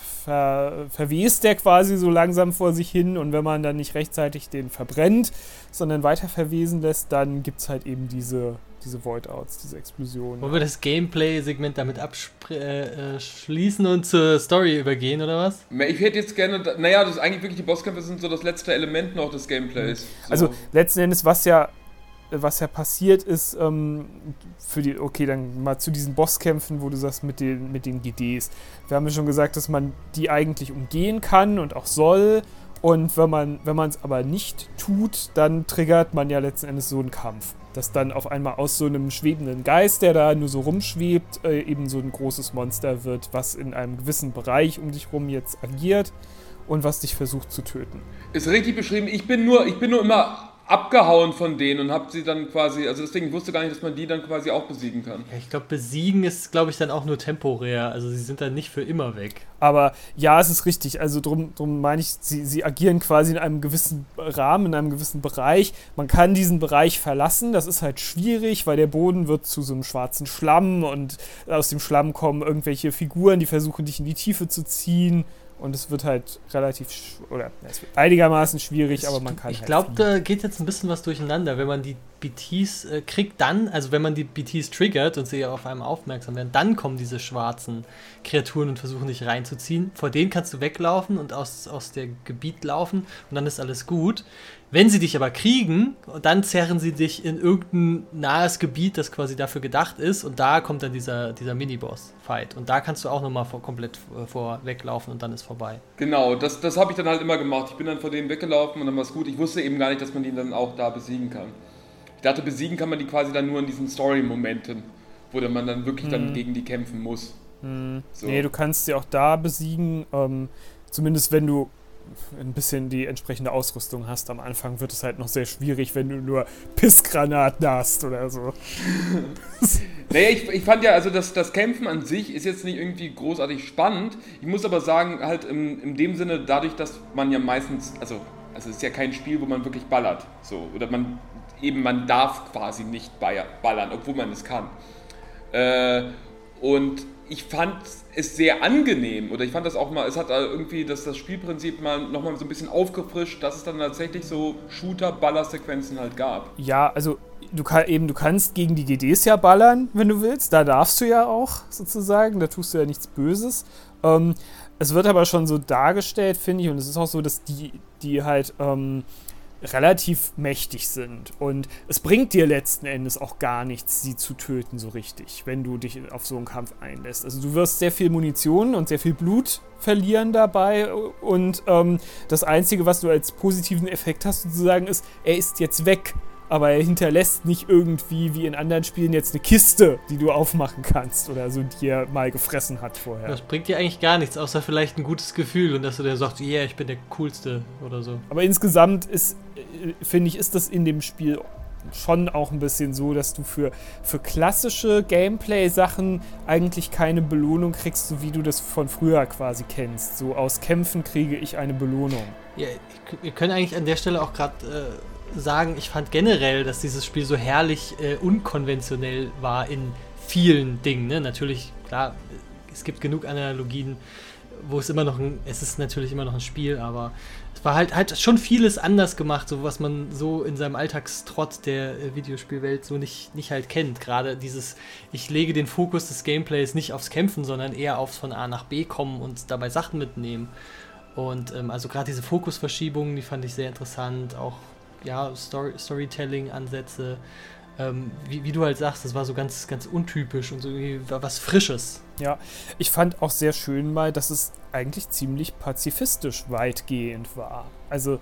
verwest der quasi so langsam vor sich hin und wenn man dann nicht rechtzeitig den verbrennt, sondern weiter verwesen lässt, dann gibt es halt eben diese Void-Outs, diese Explosionen.
Wollen wir das Gameplay-Segment damit abschließen und zur Story übergehen, oder was?
Ich hätte jetzt gerne, das ist eigentlich wirklich, die Bosskämpfe sind so das letzte Element noch des Gameplays. So.
Also letzten Endes, was ja passiert ist, dann mal zu diesen Bosskämpfen, wo du sagst, mit den GDs. Wir haben ja schon gesagt, dass man die eigentlich umgehen kann und auch soll. Und wenn man es aber nicht tut, dann triggert man ja letzten Endes so einen Kampf. Dass dann auf einmal aus so einem schwebenden Geist, der da nur so rumschwebt, eben so ein großes Monster wird, was in einem gewissen Bereich um dich rum jetzt agiert und was dich versucht zu töten.
Ist richtig beschrieben. Ich bin nur immer abgehauen von denen und habe sie dann quasi, also deswegen wusste gar nicht, dass man die dann quasi auch besiegen kann.
Ja, ich glaube, besiegen ist, glaube ich, dann auch nur temporär. Also sie sind dann nicht für immer weg.
Aber ja, es ist richtig. Also drum meine ich, sie agieren quasi in einem gewissen Rahmen, in einem gewissen Bereich. Man kann diesen Bereich verlassen. Das ist halt schwierig, weil der Boden wird zu so einem schwarzen Schlamm und aus dem Schlamm kommen irgendwelche Figuren, die versuchen, dich in die Tiefe zu ziehen. Und es wird halt es wird einigermaßen schwierig, aber man kann
Ich glaube, da geht jetzt ein bisschen was durcheinander. Wenn man die BTs kriegt, also wenn man die BTs triggert und sie auf einmal aufmerksam werden, dann kommen diese schwarzen Kreaturen und versuchen dich reinzuziehen. Vor denen kannst du weglaufen und aus dem Gebiet laufen und dann ist alles gut. Wenn sie dich aber kriegen, dann zerren sie dich in irgendein nahes Gebiet, das quasi dafür gedacht ist und da kommt dann dieser Miniboss-Fight und da kannst du auch nochmal komplett weglaufen und dann ist vorbei.
Genau, das habe ich dann halt immer gemacht. Ich bin dann vor denen weggelaufen und dann war es gut. Ich wusste eben gar nicht, dass man die dann auch da besiegen kann. Ich dachte, besiegen kann man die quasi dann nur in diesen Story-Momenten, wo man dann wirklich dann gegen die kämpfen muss.
So. Nee, du kannst sie auch da besiegen, zumindest wenn du ein bisschen die entsprechende Ausrüstung hast. Am Anfang wird es halt noch sehr schwierig, wenn du nur Pissgranaten hast oder so.
Naja, ich fand ja, also das Kämpfen an sich ist jetzt nicht irgendwie großartig spannend. Ich muss aber sagen, halt in dem Sinne, dadurch, dass man ja meistens, also es ist ja kein Spiel, wo man wirklich ballert. So, oder man darf quasi nicht ballern, obwohl man es kann. Und ich fand es sehr angenehm, oder ich fand das auch mal, es hat irgendwie das Spielprinzip nochmal so ein bisschen aufgefrischt, dass es dann tatsächlich so Shooter-Baller-Sequenzen halt gab.
Ja, also du kannst gegen die GDs ja ballern, wenn du willst, da darfst du ja auch sozusagen, da tust du ja nichts Böses. Es wird aber schon so dargestellt, finde ich, und es ist auch so, dass die halt relativ mächtig sind. Und es bringt dir letzten Endes auch gar nichts, sie zu töten so richtig, wenn du dich auf so einen Kampf einlässt. Also du wirst sehr viel Munition und sehr viel Blut verlieren dabei und das Einzige, was du als positiven Effekt hast, sozusagen, ist, er ist jetzt weg. Aber er hinterlässt nicht irgendwie, wie in anderen Spielen, jetzt eine Kiste, die du aufmachen kannst oder so, die er mal gefressen hat vorher.
Das bringt dir eigentlich gar nichts, außer vielleicht ein gutes Gefühl und dass du dir sagst, yeah, ich bin der Coolste oder so.
Aber insgesamt finde ich, ist das in dem Spiel schon auch ein bisschen so, dass du für klassische Gameplay-Sachen eigentlich keine Belohnung kriegst, so wie du das von früher quasi kennst. So aus Kämpfen kriege ich eine Belohnung.
Ja, wir können eigentlich an der Stelle auch gerade sagen, ich fand generell, dass dieses Spiel so herrlich unkonventionell war in vielen Dingen. Ne? Natürlich, klar, es gibt genug Analogien, wo es ist natürlich immer noch ein Spiel, aber es war halt schon vieles anders gemacht, so was man so in seinem Alltagstrott der Videospielwelt so nicht halt kennt. Gerade dieses, ich lege den Fokus des Gameplays nicht aufs Kämpfen, sondern eher aufs von A nach B kommen und dabei Sachen mitnehmen. Und also gerade diese Fokusverschiebungen, die fand ich sehr interessant, auch ja, Storytelling-Ansätze, wie du halt sagst, das war so ganz, ganz untypisch und so irgendwie was Frisches.
Ja, ich fand auch sehr schön mal, dass es eigentlich ziemlich pazifistisch weitgehend war. Also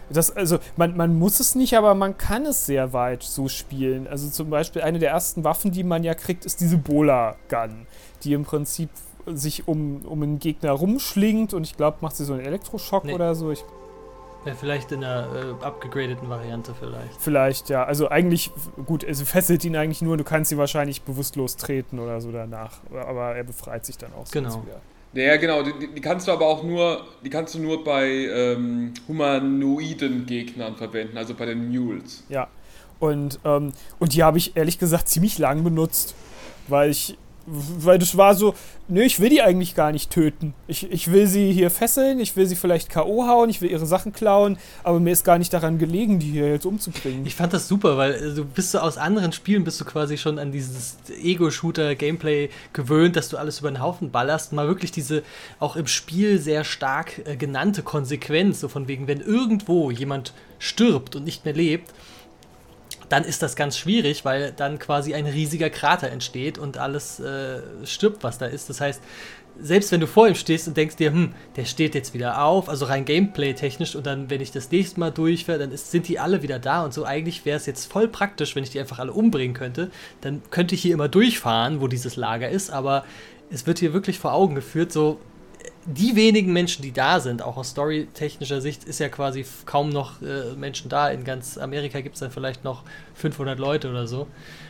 man muss es nicht, aber man kann es sehr weit so spielen. Also zum Beispiel eine der ersten Waffen, die man ja kriegt, ist diese Bola-Gun, die im Prinzip sich um einen Gegner rumschlingt und ich glaube, macht sie so einen Elektroschock oder so.
Ja, vielleicht in einer abgegradeten Variante vielleicht.
Vielleicht, ja. Also eigentlich, gut, es fesselt ihn eigentlich nur, du kannst sie wahrscheinlich bewusstlos treten oder so danach. Aber er befreit sich dann auch so
wieder. Ja, genau. Die kannst du aber auch nur bei humanoiden Gegnern verwenden, also bei den Mules.
Ja. Und die habe ich ehrlich gesagt ziemlich lang benutzt, weil das war so, ich will die eigentlich gar nicht töten. Ich will sie hier fesseln, ich will sie vielleicht K.O. hauen, ich will ihre Sachen klauen, aber mir ist gar nicht daran gelegen, die hier jetzt umzubringen.
Ich fand das super, weil du bist so aus anderen Spielen bist du quasi schon an dieses Ego-Shooter-Gameplay gewöhnt, dass du alles über den Haufen ballerst. Mal wirklich diese auch im Spiel sehr stark genannte Konsequenz, so von wegen, wenn irgendwo jemand stirbt und nicht mehr lebt, dann ist das ganz schwierig, weil dann quasi ein riesiger Krater entsteht und alles stirbt, was da ist. Das heißt, selbst wenn du vor ihm stehst und denkst dir, der steht jetzt wieder auf, also rein Gameplay-technisch und dann, wenn ich das nächste Mal durchfahre, dann sind die alle wieder da und so. Eigentlich wäre es jetzt voll praktisch, wenn ich die einfach alle umbringen könnte. Dann könnte ich hier immer durchfahren, wo dieses Lager ist, aber es wird hier wirklich vor Augen geführt, so die wenigen Menschen, die da sind, auch aus storytechnischer Sicht, ist ja quasi kaum noch Menschen da. In ganz Amerika gibt es dann vielleicht noch 500 Leute oder so.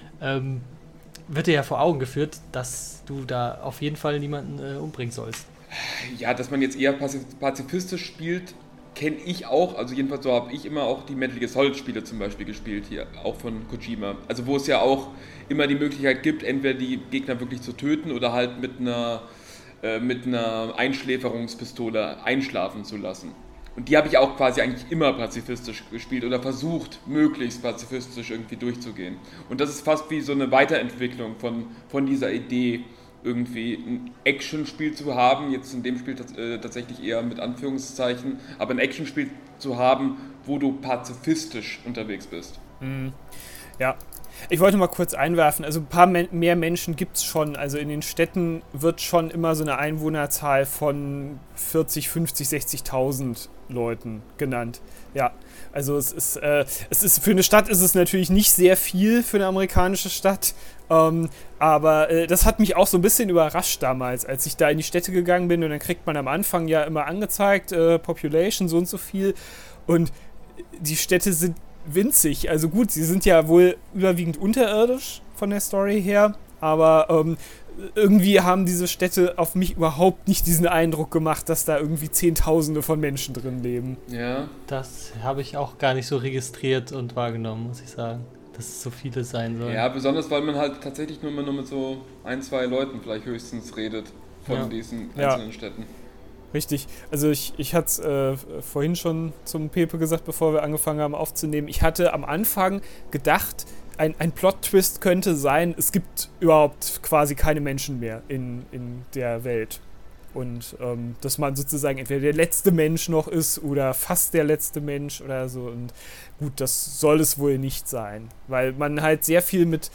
Wird dir ja vor Augen geführt, dass du da auf jeden Fall niemanden umbringen sollst.
Ja, dass man jetzt eher pazifistisch spielt, kenne ich auch. Also jedenfalls so habe ich immer auch die Metal Gear Solid Spiele zum Beispiel gespielt, hier auch von Kojima. Also wo es ja auch immer die Möglichkeit gibt, entweder die Gegner wirklich zu töten oder halt mit einer Einschläferungspistole einschlafen zu lassen. Und die habe ich auch quasi eigentlich immer pazifistisch gespielt oder versucht, möglichst pazifistisch irgendwie durchzugehen. Und das ist fast wie so eine Weiterentwicklung von dieser Idee, irgendwie ein Actionspiel zu haben, jetzt in dem Spiel tatsächlich eher mit Anführungszeichen, aber ein Actionspiel zu haben, wo du pazifistisch unterwegs bist.
Ja. Ich wollte mal kurz einwerfen, also ein paar mehr Menschen gibt es schon. Also in den Städten wird schon immer so eine Einwohnerzahl von 40, 50, 60.000 Leuten genannt. Ja, also es ist für eine Stadt ist es natürlich nicht sehr viel für eine amerikanische Stadt. Aber das hat mich auch so ein bisschen überrascht damals, als ich da in die Städte gegangen bin und dann kriegt man am Anfang ja immer angezeigt, Population so und so viel und die Städte sind winzig, also gut, sie sind ja wohl überwiegend unterirdisch von der Story her, aber irgendwie haben diese Städte auf mich überhaupt nicht diesen Eindruck gemacht, dass da irgendwie Zehntausende von Menschen drin leben.
Ja.
Das habe ich auch gar nicht so registriert und wahrgenommen, muss ich sagen, dass es so viele sein sollen.
Ja, besonders, weil man halt tatsächlich nur mit so 1, 2 Leuten vielleicht höchstens redet von diesen einzelnen Städten.
Richtig. Also ich hatte es vorhin schon zum Pepe gesagt, bevor wir angefangen haben aufzunehmen. Ich hatte am Anfang gedacht, ein Plot-Twist könnte sein, es gibt überhaupt quasi keine Menschen mehr in der Welt. Und dass man sozusagen entweder der letzte Mensch noch ist oder fast der letzte Mensch oder so. Und gut, das soll es wohl nicht sein. Weil man halt sehr viel mit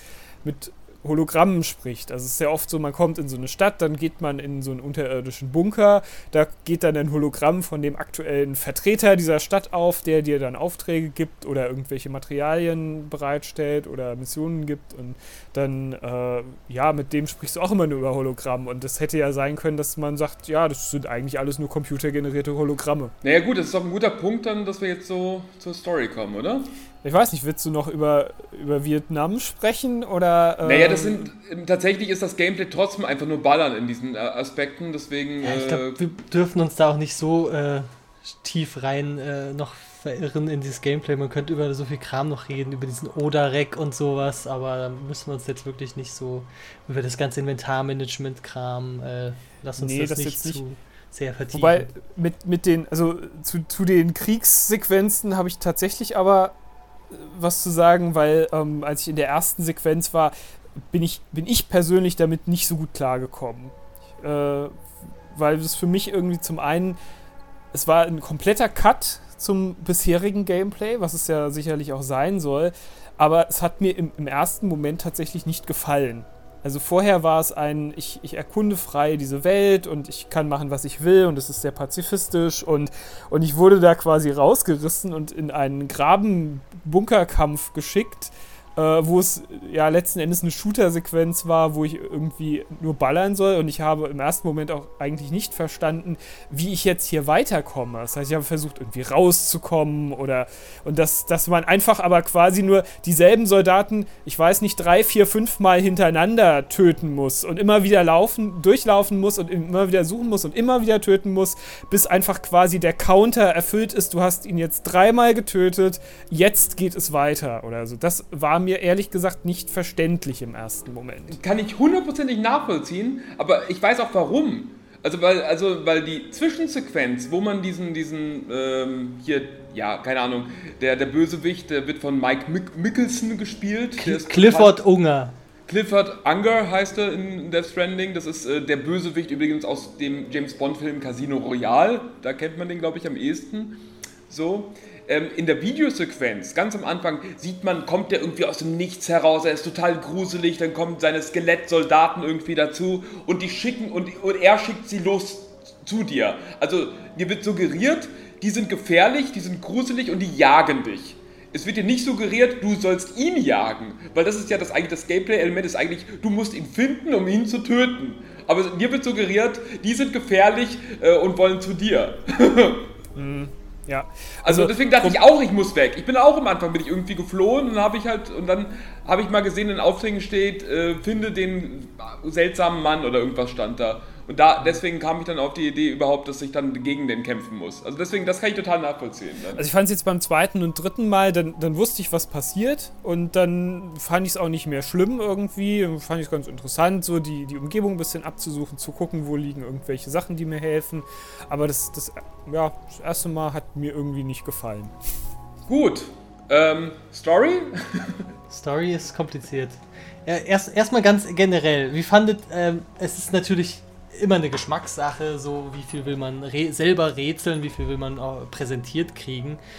Hologrammen spricht. Also es ist ja oft so, man kommt in so eine Stadt, dann geht man in so einen unterirdischen Bunker, da geht dann ein Hologramm von dem aktuellen Vertreter dieser Stadt auf, der dir dann Aufträge gibt oder irgendwelche Materialien bereitstellt oder Missionen gibt und dann, mit dem sprichst du auch immer nur über Hologramm und das hätte ja sein können, dass man sagt, ja, das sind eigentlich alles nur computergenerierte Hologramme.
Naja gut, das ist doch ein guter Punkt dann, dass wir jetzt so zur Story kommen, oder?
Ich weiß nicht, willst du noch über Vietnam sprechen oder...
Naja, tatsächlich ist das Gameplay trotzdem einfach nur Ballern in diesen Aspekten, deswegen...
Ja, ich glaube, wir dürfen uns da auch nicht so tief rein noch verirren in dieses Gameplay. Man könnte über so viel Kram noch reden, über diesen Oda-Rec und sowas, aber da müssen wir uns jetzt wirklich nicht so über das ganze Inventarmanagement-Kram, lass uns das nicht zu sehr vertiefen.
Wobei, mit den, also zu den Kriegssequenzen habe ich tatsächlich aber was zu sagen, weil als ich in der ersten Sequenz war, bin ich persönlich damit nicht so gut klargekommen. Weil das für mich irgendwie zum einen, es war ein kompletter Cut zum bisherigen Gameplay, was es ja sicherlich auch sein soll, aber es hat mir im ersten Moment tatsächlich nicht gefallen. Also vorher war es ich erkunde frei diese Welt und ich kann machen, was ich will und es ist sehr pazifistisch und ich wurde da quasi rausgerissen und in einen Graben-Bunkerkampf geschickt, wo es ja letzten Endes eine Shooter-Sequenz war, wo ich irgendwie nur ballern soll und ich habe im ersten Moment auch eigentlich nicht verstanden, wie ich jetzt hier weiterkomme. Das heißt, ich habe versucht, irgendwie rauszukommen und dass man einfach aber quasi nur dieselben Soldaten, ich weiß nicht, 3, 4, 5 Mal hintereinander töten muss und immer wieder durchlaufen muss und immer wieder suchen muss und immer wieder töten muss, bis einfach quasi der Counter erfüllt ist, du hast ihn jetzt 3-mal getötet, jetzt geht es weiter oder so. Das war mir ehrlich gesagt nicht verständlich im ersten Moment.
Kann ich 100% nachvollziehen, aber ich weiß auch warum. Weil die Zwischensequenz, wo man diesen keine Ahnung, der Bösewicht, der wird von Mike Mickelson gespielt.
Clifford Unger.
Clifford Unger heißt er in Death Stranding. Das ist der Bösewicht übrigens aus dem James-Bond-Film Casino Royale. Da kennt man den, glaube ich, am ehesten. So. In der Videosequenz, ganz am Anfang, sieht man, kommt der irgendwie aus dem Nichts heraus, er ist total gruselig, dann kommen seine Skelettsoldaten irgendwie dazu und die schicken und er schickt sie los zu dir. Also dir wird suggeriert, die sind gefährlich, die sind gruselig und die jagen dich. Es wird dir nicht suggeriert, du sollst ihn jagen, weil das ist ja das Gameplay-Element ist eigentlich, du musst ihn finden, um ihn zu töten. Aber dir wird suggeriert, die sind gefährlich und wollen zu dir.
Ja.
Also deswegen dachte ich auch, ich muss weg. Ich bin auch am Anfang irgendwie geflohen und dann habe ich mal gesehen, in Aufträgen steht, finde den seltsamen Mann oder irgendwas stand da. Und deswegen kam ich dann auf die Idee überhaupt, dass ich dann gegen den kämpfen muss. Also deswegen, das kann ich total nachvollziehen. Dann.
Also ich fand es jetzt beim zweiten und dritten Mal, dann wusste ich, was passiert und dann fand ich es auch nicht mehr schlimm irgendwie. Fand ich es ganz interessant, so die Umgebung ein bisschen abzusuchen, zu gucken, wo liegen irgendwelche Sachen, die mir helfen. Aber das erste Mal hat mir irgendwie nicht gefallen.
Gut. Story?
Story ist kompliziert. Ja, erstmal ganz generell. Wie fandet, es ist natürlich immer eine Geschmackssache, so wie viel will man selber rätseln, wie viel will man auch präsentiert kriegen.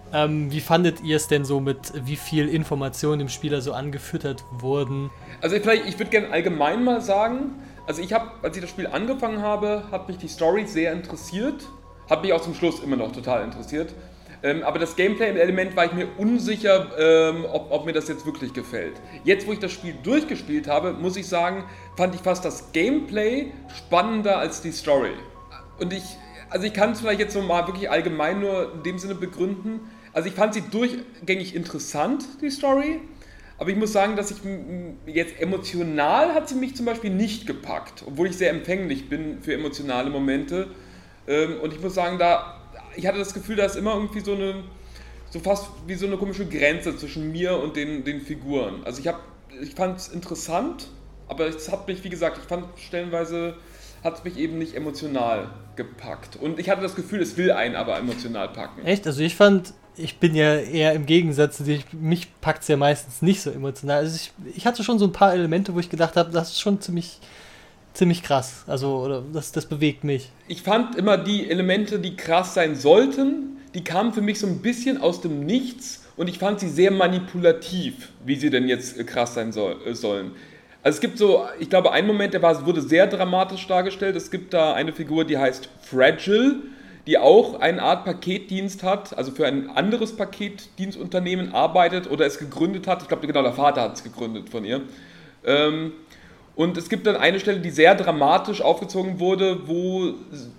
Wie fandet ihr es denn so mit, wie viel Informationen dem Spieler so angefüttert wurden?
Also ich würde gerne allgemein mal sagen, also als ich das Spiel angefangen habe, hat mich die Story sehr interessiert, hat mich auch zum Schluss immer noch total interessiert. Aber das Gameplay-Element war ich mir unsicher, ob mir das jetzt wirklich gefällt. Jetzt, wo ich das Spiel durchgespielt habe, muss ich sagen, fand ich fast das Gameplay spannender als die Story. Und ich kann es vielleicht jetzt so mal wirklich allgemein nur in dem Sinne begründen. Also ich fand sie durchgängig interessant, die Story. Aber ich muss sagen, dass jetzt emotional hat sie mich zum Beispiel nicht gepackt, obwohl ich sehr empfänglich bin für emotionale Momente. Und ich muss sagen, ich hatte das Gefühl, da ist immer irgendwie so fast wie so eine komische Grenze zwischen mir und den Figuren. Also ich fand es interessant, aber es hat mich, wie gesagt, ich fand stellenweise hat es mich eben nicht emotional gepackt. Und ich hatte das Gefühl, es will einen aber emotional packen.
Echt? Also ich bin ja eher im Gegensatz zu dir, mich packt es ja meistens nicht so emotional. Also ich hatte schon so ein paar Elemente, wo ich gedacht habe, das ist schon ziemlich krass. Also, oder das bewegt mich.
Ich fand immer die Elemente, die krass sein sollten, die kamen für mich so ein bisschen aus dem Nichts und ich fand sie sehr manipulativ, wie sie denn jetzt krass sein sollen. Also es gibt so, ich glaube, einen Moment, wurde sehr dramatisch dargestellt. Es gibt da eine Figur, die heißt Fragile, die auch eine Art Paketdienst hat, also für ein anderes Paketdienstunternehmen arbeitet oder es gegründet hat. Ich glaube, genau, der Vater hat es gegründet von ihr. Und es gibt dann eine Stelle, die sehr dramatisch aufgezogen wurde, wo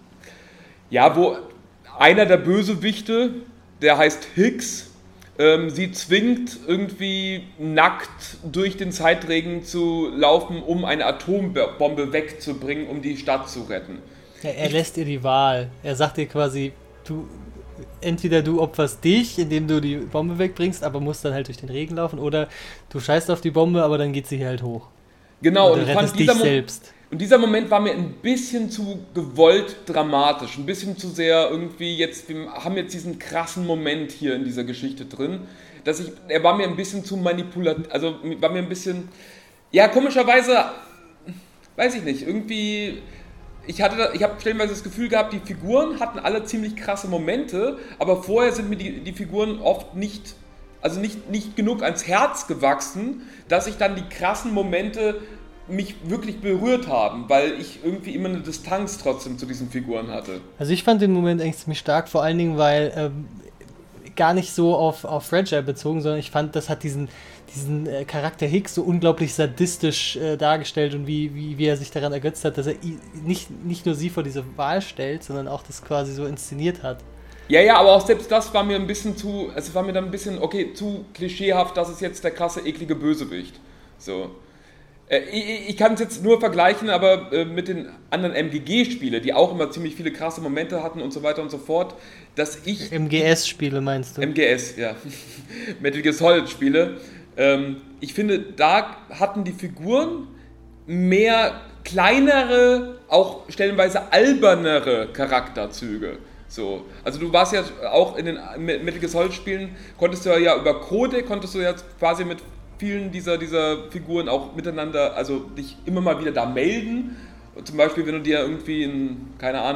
einer der Bösewichte, der heißt Hicks, sie zwingt irgendwie nackt durch den Zeitregen zu laufen, um eine Atombombe wegzubringen, um die Stadt zu retten.
Ja, er lässt ihr die Wahl. Er sagt ihr quasi, entweder du opferst dich, indem du die Bombe wegbringst, aber musst dann halt durch den Regen laufen, oder du scheißt auf die Bombe, aber dann geht sie halt hoch.
Genau,
und ich fand
dieser Moment war mir ein bisschen zu gewollt dramatisch, ein bisschen zu sehr irgendwie wir haben jetzt diesen krassen Moment hier in dieser Geschichte drin, er war mir ein bisschen zu manipulativ, also war mir ein bisschen, ja, komischerweise, weiß ich nicht, irgendwie, ich habe stellenweise das Gefühl gehabt, die Figuren hatten alle ziemlich krasse Momente, aber vorher sind mir die Figuren oft nicht genug ans Herz gewachsen, dass ich dann die krassen Momente mich wirklich berührt haben, weil ich irgendwie immer eine Distanz trotzdem zu diesen Figuren hatte.
Also ich fand den Moment eigentlich ziemlich stark, vor allen Dingen, weil gar nicht so auf Fragile bezogen, sondern ich fand, das hat diesen Charakter Hicks so unglaublich sadistisch dargestellt und wie er sich daran ergötzt hat, dass er nicht nur sie vor diese Wahl stellt, sondern auch das quasi so inszeniert hat.
Ja, aber auch selbst das war mir ein bisschen zu klischeehaft, das ist jetzt der krasse, eklige Bösewicht. So. Ich kann es jetzt nur vergleichen, aber mit den anderen MGG-Spielen, die auch immer ziemlich viele krasse Momente hatten und so weiter und so fort, dass ich...
MGS-Spiele meinst du?
MGS, ja. Metal Gear Solid-Spiele. Ich finde, da hatten die Figuren mehr kleinere, auch stellenweise albernere Charakterzüge. So. Also du warst ja auch in den Metal Gear Solid Spielen, konntest du ja über Codec, quasi mit vielen dieser Figuren auch miteinander, also dich immer mal wieder da melden. Und zum Beispiel, wenn du dir irgendwie in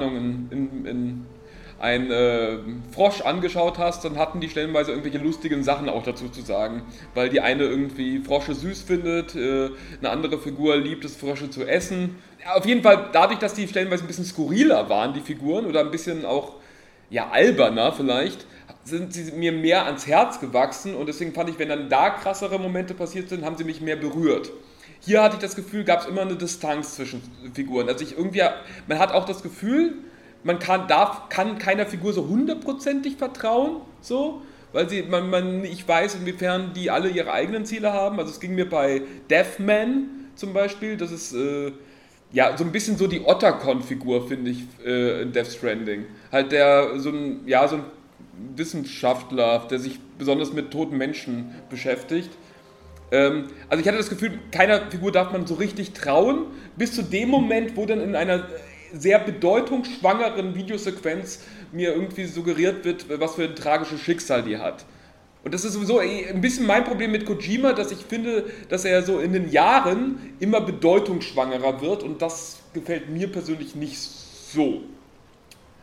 einen Frosch angeschaut hast, dann hatten die stellenweise irgendwelche lustigen Sachen auch dazu zu sagen, weil die eine irgendwie Frosche süß findet, eine andere Figur liebt es, Frösche zu essen. Ja, auf jeden Fall dadurch, dass die stellenweise ein bisschen skurriler waren, die Figuren, oder ein bisschen auch alberner vielleicht, sind sie mir mehr ans Herz gewachsen und deswegen fand ich, wenn dann da krassere Momente passiert sind, haben sie mich mehr berührt. Hier hatte ich das Gefühl, gab es immer eine Distanz zwischen Figuren. Also man hat auch das Gefühl, man kann keiner Figur so hundertprozentig vertrauen, so, weil man nicht weiß, inwiefern die alle ihre eigenen Ziele haben. Also es ging mir bei Deathman zum Beispiel, das ist so ein bisschen so die Otacon-Figur, finde ich, in Death Stranding. Halt so ein Wissenschaftler, der sich besonders mit toten Menschen beschäftigt. Also ich hatte das Gefühl, keiner Figur darf man so richtig trauen, bis zu dem Moment, wo dann in einer sehr bedeutungsschwangeren Videosequenz mir irgendwie suggeriert wird, was für ein tragisches Schicksal die hat. Und das ist sowieso ein bisschen mein Problem mit Kojima, dass ich finde, dass er so in den Jahren immer bedeutungsschwangerer wird und das gefällt mir persönlich nicht so.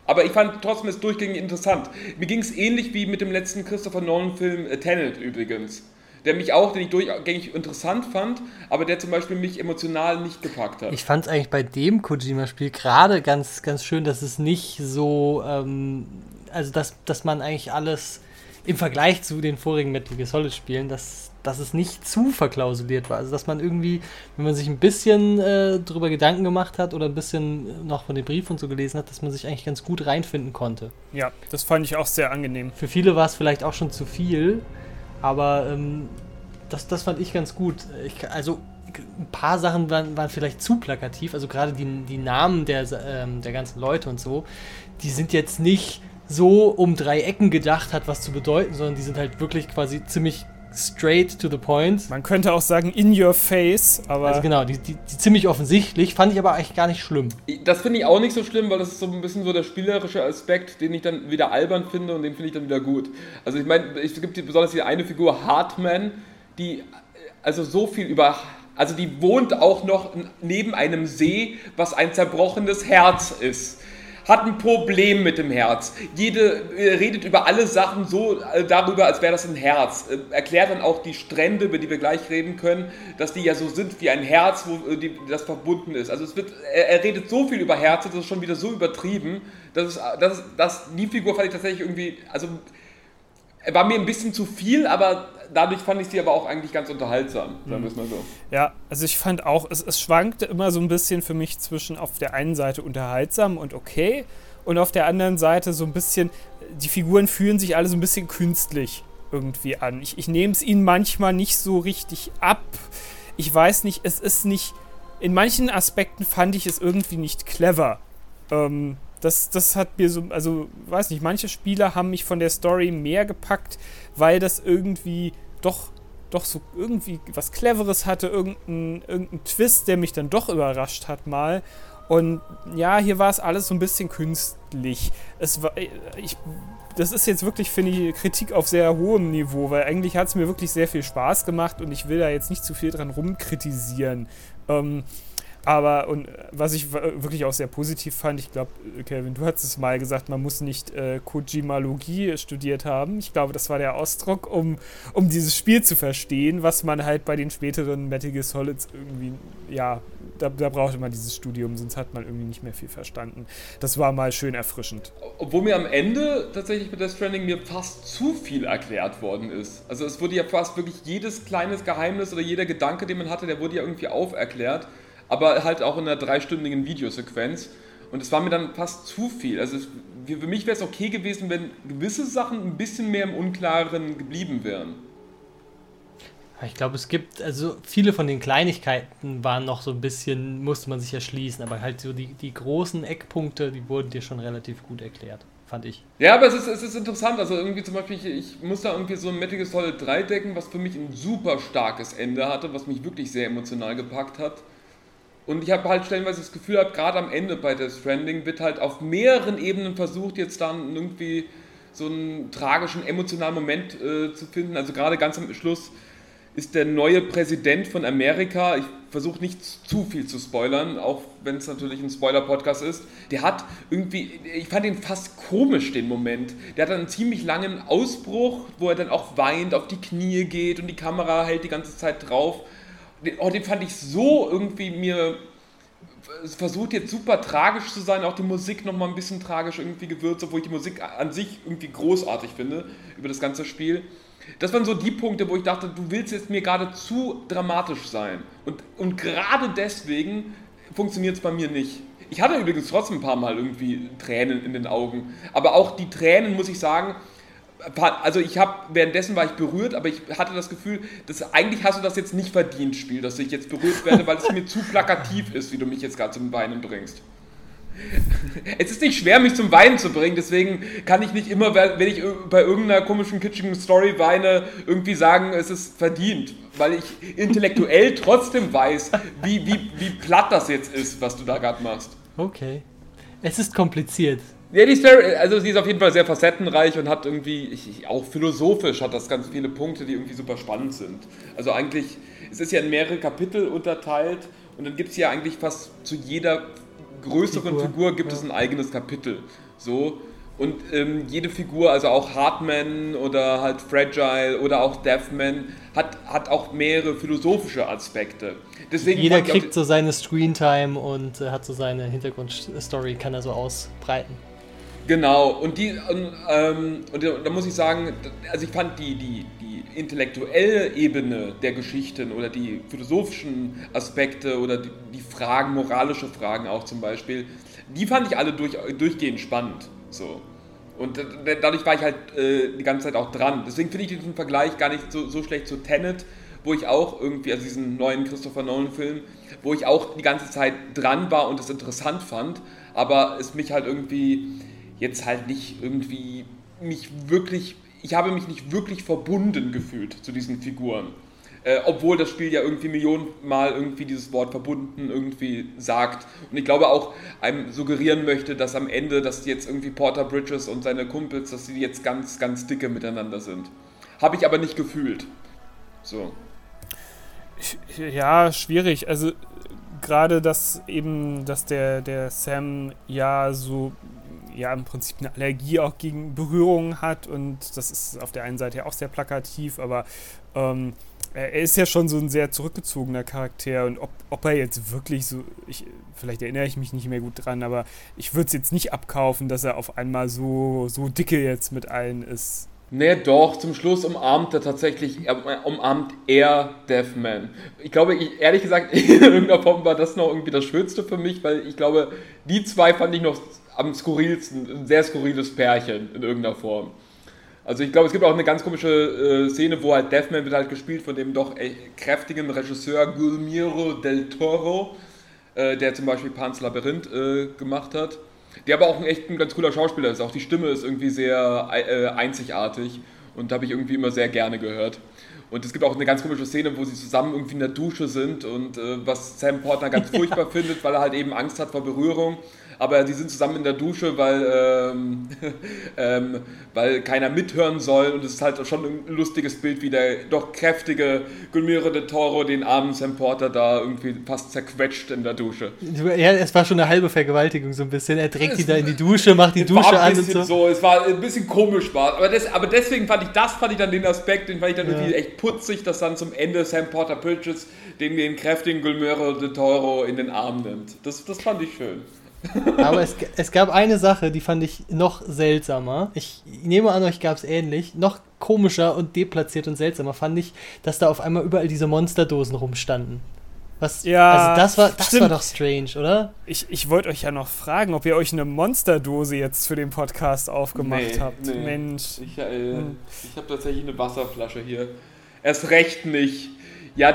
Aber ich fand trotzdem es durchgängig interessant. Mir ging es ähnlich wie mit dem letzten Christopher Nolan-Film Tenet übrigens. Den ich durchgängig interessant fand, aber der zum Beispiel mich emotional nicht gepackt hat.
Ich fand es eigentlich bei dem Kojima-Spiel gerade ganz, ganz schön, dass es nicht so, also dass man eigentlich alles im Vergleich zu den vorigen Metal Gear Solid Spielen, dass es nicht zu verklausuliert war. Also dass man irgendwie, wenn man sich ein bisschen drüber Gedanken gemacht hat oder ein bisschen noch von den Briefen und so gelesen hat, dass man sich eigentlich ganz gut reinfinden konnte.
Ja, das fand ich auch sehr angenehm.
Für viele war es vielleicht auch schon zu viel, aber das fand ich ganz gut. Also ein paar Sachen waren vielleicht zu plakativ, also gerade die Namen der ganzen Leute und so, die sind jetzt nicht so um 3 Ecken gedacht, hat was zu bedeuten, sondern die sind halt wirklich quasi ziemlich straight to the point.
Man könnte auch sagen in your face, aber...
Also genau, die ziemlich offensichtlich, fand ich aber eigentlich gar nicht schlimm.
Das finde ich auch nicht so schlimm, weil das ist so ein bisschen so der spielerische Aspekt, den ich dann wieder albern finde und den finde ich dann wieder gut. Also ich meine, es gibt besonders die eine Figur, Hartman, die also so viel also die wohnt auch noch neben einem See, was ein zerbrochenes Herz ist. Hat ein Problem mit dem Herz. Redet über alle Sachen so darüber, als wäre das ein Herz. Erklärt dann auch die Strände, über die wir gleich reden können, dass die ja so sind wie ein Herz, wo das verbunden ist. Also er redet so viel über Herzen, das ist schon wieder so übertrieben. Die Figur fand ich tatsächlich irgendwie, also war mir ein bisschen zu viel, aber dadurch fand ich sie aber auch eigentlich ganz unterhaltsam, sagen wir es mal so.
Ja, also ich fand auch, es schwankte immer so ein bisschen für mich zwischen auf der einen Seite unterhaltsam und okay und auf der anderen Seite so ein bisschen, die Figuren fühlen sich alle so ein bisschen künstlich irgendwie an. Ich nehme es ihnen manchmal nicht so richtig ab. Ich weiß nicht, es ist nicht, in manchen Aspekten fand ich es irgendwie nicht clever. Das hat mir so, also weiß nicht, manche Spieler haben mich von der Story mehr gepackt, weil das irgendwie doch so irgendwie was Cleveres hatte, irgendein Twist, der mich dann doch überrascht hat mal. Und ja, hier war es alles so ein bisschen künstlich. Das ist jetzt wirklich, finde ich, Kritik auf sehr hohem Niveau, weil eigentlich hat es mir wirklich sehr viel Spaß gemacht und ich will da jetzt nicht zu viel dran rumkritisieren. Aber, und was ich wirklich auch sehr positiv fand, ich glaube, Kelvin, du hast es mal gesagt, man muss nicht Kojimalogie studiert haben. Ich glaube, das war der Ausdruck, um dieses Spiel zu verstehen, was man halt bei den späteren Metal Gear Solids irgendwie, ja, da brauchte man dieses Studium, sonst hat man irgendwie nicht mehr viel verstanden. Das war mal schön erfrischend.
Obwohl mir am Ende tatsächlich mit Death Stranding mir fast zu viel erklärt worden ist. Also es wurde ja fast wirklich jedes kleines Geheimnis oder jeder Gedanke, den man hatte, der wurde ja irgendwie auferklärt. Aber halt auch in einer 3-stündigen Videosequenz. Und es war mir dann fast zu viel. Also für mich wäre es okay gewesen, wenn gewisse Sachen ein bisschen mehr im Unklaren geblieben wären.
Ich glaube, es gibt, also viele von den Kleinigkeiten waren noch so ein bisschen, musste man sich erschließen, aber halt so die großen Eckpunkte, die wurden dir schon relativ gut erklärt, fand ich.
Ja, aber es ist interessant, also irgendwie zum Beispiel, ich muss da irgendwie so ein Metal Gear Solid 3 decken, was für mich ein super starkes Ende hatte, was mich wirklich sehr emotional gepackt hat. Und ich habe halt stellenweise das Gefühl, gerade am Ende bei Death Stranding wird halt auf mehreren Ebenen versucht, jetzt dann irgendwie so einen tragischen, emotionalen Moment zu finden. Also gerade ganz am Schluss ist der neue Präsident von Amerika, ich versuche nicht zu viel zu spoilern, auch wenn es natürlich ein Spoiler-Podcast ist, der hat irgendwie, ich fand ihn fast komisch, den Moment. Der hat dann einen ziemlich langen Ausbruch, wo er dann auch weint, auf die Knie geht und die Kamera hält die ganze Zeit drauf. Den fand ich so irgendwie es versucht jetzt super tragisch zu sein, auch die Musik nochmal ein bisschen tragisch irgendwie gewürzt, obwohl ich die Musik an sich irgendwie großartig finde über das ganze Spiel. Das waren so die Punkte, wo ich dachte, du willst jetzt mir gerade zu dramatisch sein. Und gerade deswegen funktioniert es bei mir nicht. Ich hatte übrigens trotzdem ein paar Mal irgendwie Tränen in den Augen. Aber auch die Tränen, muss ich sagen, also währenddessen war ich berührt, aber ich hatte das Gefühl, dass eigentlich hast du das jetzt nicht verdient, Spiel, dass ich jetzt berührt werde, weil es mir zu plakativ ist, wie du mich jetzt gerade zum Weinen bringst. Es ist nicht schwer, mich zum Weinen zu bringen, deswegen kann ich nicht immer, wenn ich bei irgendeiner komischen, kitschigen Story weine, irgendwie sagen, es ist verdient, weil ich intellektuell trotzdem weiß, wie platt das jetzt ist, was du da gerade machst.
Okay. Es ist kompliziert.
Ja, die Story, also sie ist auf jeden Fall sehr facettenreich und hat irgendwie, auch philosophisch hat das ganz viele Punkte, die irgendwie super spannend sind. Also eigentlich, es ist ja in mehrere Kapitel unterteilt und dann gibt es ja eigentlich fast zu jeder größeren Figur gibt es ein eigenes Kapitel. So. Und jede Figur, also auch Hardman oder halt Fragile oder auch Deathman, hat auch mehrere philosophische Aspekte. Deswegen
jeder kriegt so seine Screentime und hat so seine Hintergrundstory, kann er so ausbreiten.
Genau, und da muss ich sagen, also ich fand die intellektuelle Ebene der Geschichten oder die philosophischen Aspekte oder die Fragen, moralische Fragen auch zum Beispiel, die fand ich alle durchgehend spannend. So. Und dadurch war ich halt die ganze Zeit auch dran. Deswegen finde ich diesen Vergleich gar nicht so schlecht zu Tenet, wo ich auch irgendwie, also diesen neuen Christopher Nolan-Film, wo ich auch die ganze Zeit dran war und es interessant fand, aber es mich halt irgendwie jetzt halt nicht irgendwie ich habe mich nicht wirklich verbunden gefühlt zu diesen Figuren. Obwohl das Spiel ja irgendwie Millionenmal irgendwie dieses Wort verbunden irgendwie sagt. Und ich glaube auch einem suggerieren möchte, dass am Ende, dass jetzt irgendwie Porter Bridges und seine Kumpels, dass sie jetzt ganz, ganz dicke miteinander sind. Habe ich aber nicht gefühlt. So.
Ja, schwierig. Also gerade dass der Sam ja so im Prinzip eine Allergie auch gegen Berührungen hat und das ist auf der einen Seite ja auch sehr plakativ, aber er ist ja schon so ein sehr zurückgezogener Charakter und ob er jetzt wirklich so, vielleicht erinnere ich mich nicht mehr gut dran, aber ich würde es jetzt nicht abkaufen, dass er auf einmal so dicke jetzt mit allen ist.
Nee, doch, zum Schluss umarmt er Deathman. Ich glaube, ehrlich gesagt, in irgendeiner Form war das noch irgendwie das Schönste für mich, weil ich glaube, die zwei fand ich noch am skurrilsten, ein sehr skurriles Pärchen in irgendeiner Form. Also ich glaube, es gibt auch eine ganz komische Szene, wo halt Deathman wird halt gespielt von dem doch kräftigen Regisseur Guillermo del Toro, der zum Beispiel Pan's Labyrinth gemacht hat. Der aber auch ein ganz cooler Schauspieler ist. Auch die Stimme ist irgendwie sehr einzigartig und habe ich irgendwie immer sehr gerne gehört. Und es gibt auch eine ganz komische Szene, wo sie zusammen irgendwie in der Dusche sind und was Sam Porter ganz furchtbar findet, weil er halt eben Angst hat vor Berührung. Aber die sind zusammen in der Dusche, weil keiner mithören soll. Und es ist halt schon ein lustiges Bild, wie der doch kräftige Guillermo del Toro den armen Sam Porter da irgendwie fast zerquetscht in der Dusche.
Ja, es war schon eine halbe Vergewaltigung so ein bisschen. Er trägt die da in die Dusche, macht die Dusche an und so.
Es war ein bisschen komisch, aber deswegen fand ich dann den Aspekt, den fand ich dann irgendwie echt putzig, dass dann zum Ende Sam Porter Bridges den kräftigen Guillermo del Toro in den Arm nimmt. Das fand ich schön.
Aber es gab eine Sache, die fand ich noch seltsamer. Ich nehme an, euch gab es ähnlich. Noch komischer und deplatziert und seltsamer fand ich, dass da auf einmal überall diese Monsterdosen rumstanden.
Ja,
also das war doch strange, oder?
Ich wollte euch ja noch fragen, ob ihr euch eine Monsterdose jetzt für den Podcast aufgemacht habt.
Nee.
Mensch.
Ich habe tatsächlich eine Wasserflasche hier. Erst recht nicht. Ja,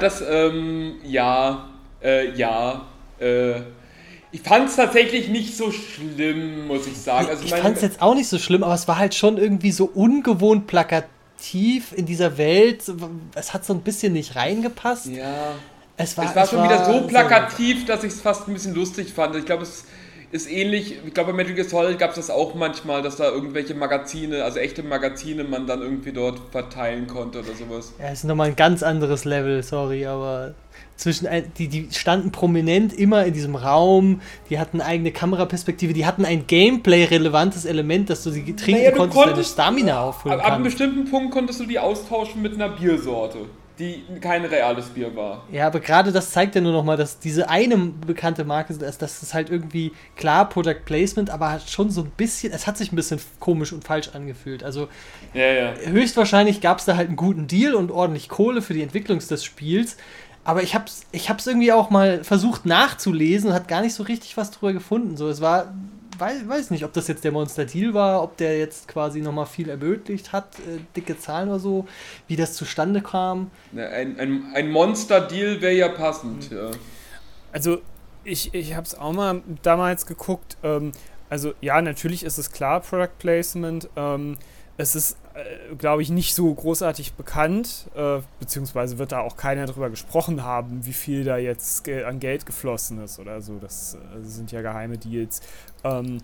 ich fand es tatsächlich nicht so schlimm, muss ich sagen. Also
ich fand es jetzt auch nicht so schlimm, aber es war halt schon irgendwie so ungewohnt plakativ in dieser Welt. Es hat so ein bisschen nicht reingepasst.
Ja. Es war schon wieder so plakativ, dass ich es fast ein bisschen lustig fand. Ich glaube, es ist ähnlich. Ich glaube, bei Metal Gear Solid gab es das auch manchmal, dass da irgendwelche Magazine, also echte Magazine, man dann irgendwie dort verteilen konnte oder sowas.
Ja, es ist nochmal ein ganz anderes Level, sorry, aber die standen prominent immer in diesem Raum, die hatten eigene Kameraperspektive, die hatten ein Gameplay-relevantes Element, dass du sie trinken konntest, deine Stamina auffüllen kannst.
Ab einem bestimmten Punkt konntest du die austauschen mit einer Biersorte, die kein reales Bier war.
Ja, aber gerade das zeigt ja nur nochmal, dass diese eine bekannte Marke, dass es halt irgendwie, klar, Product Placement, aber halt schon so ein bisschen, es hat sich ein bisschen komisch und falsch angefühlt. Also höchstwahrscheinlich gab es da halt einen guten Deal und ordentlich Kohle für die Entwicklung des Spiels. Aber ich hab's irgendwie auch mal versucht nachzulesen und hat gar nicht so richtig was drüber gefunden. So, es war, weiß nicht, ob das jetzt der Monster Deal war, ob der jetzt quasi nochmal viel ermöglicht hat, dicke Zahlen oder so, wie das zustande kam.
Ein Monster Deal wäre ja passend, ja.
Also, ich hab's auch mal damals geguckt. Also, ja, natürlich ist es klar, Product Placement. Es ist, glaube ich, nicht so großartig bekannt, beziehungsweise wird da auch keiner drüber gesprochen haben, wie viel da jetzt an Geld geflossen ist oder so. Das sind ja geheime Deals.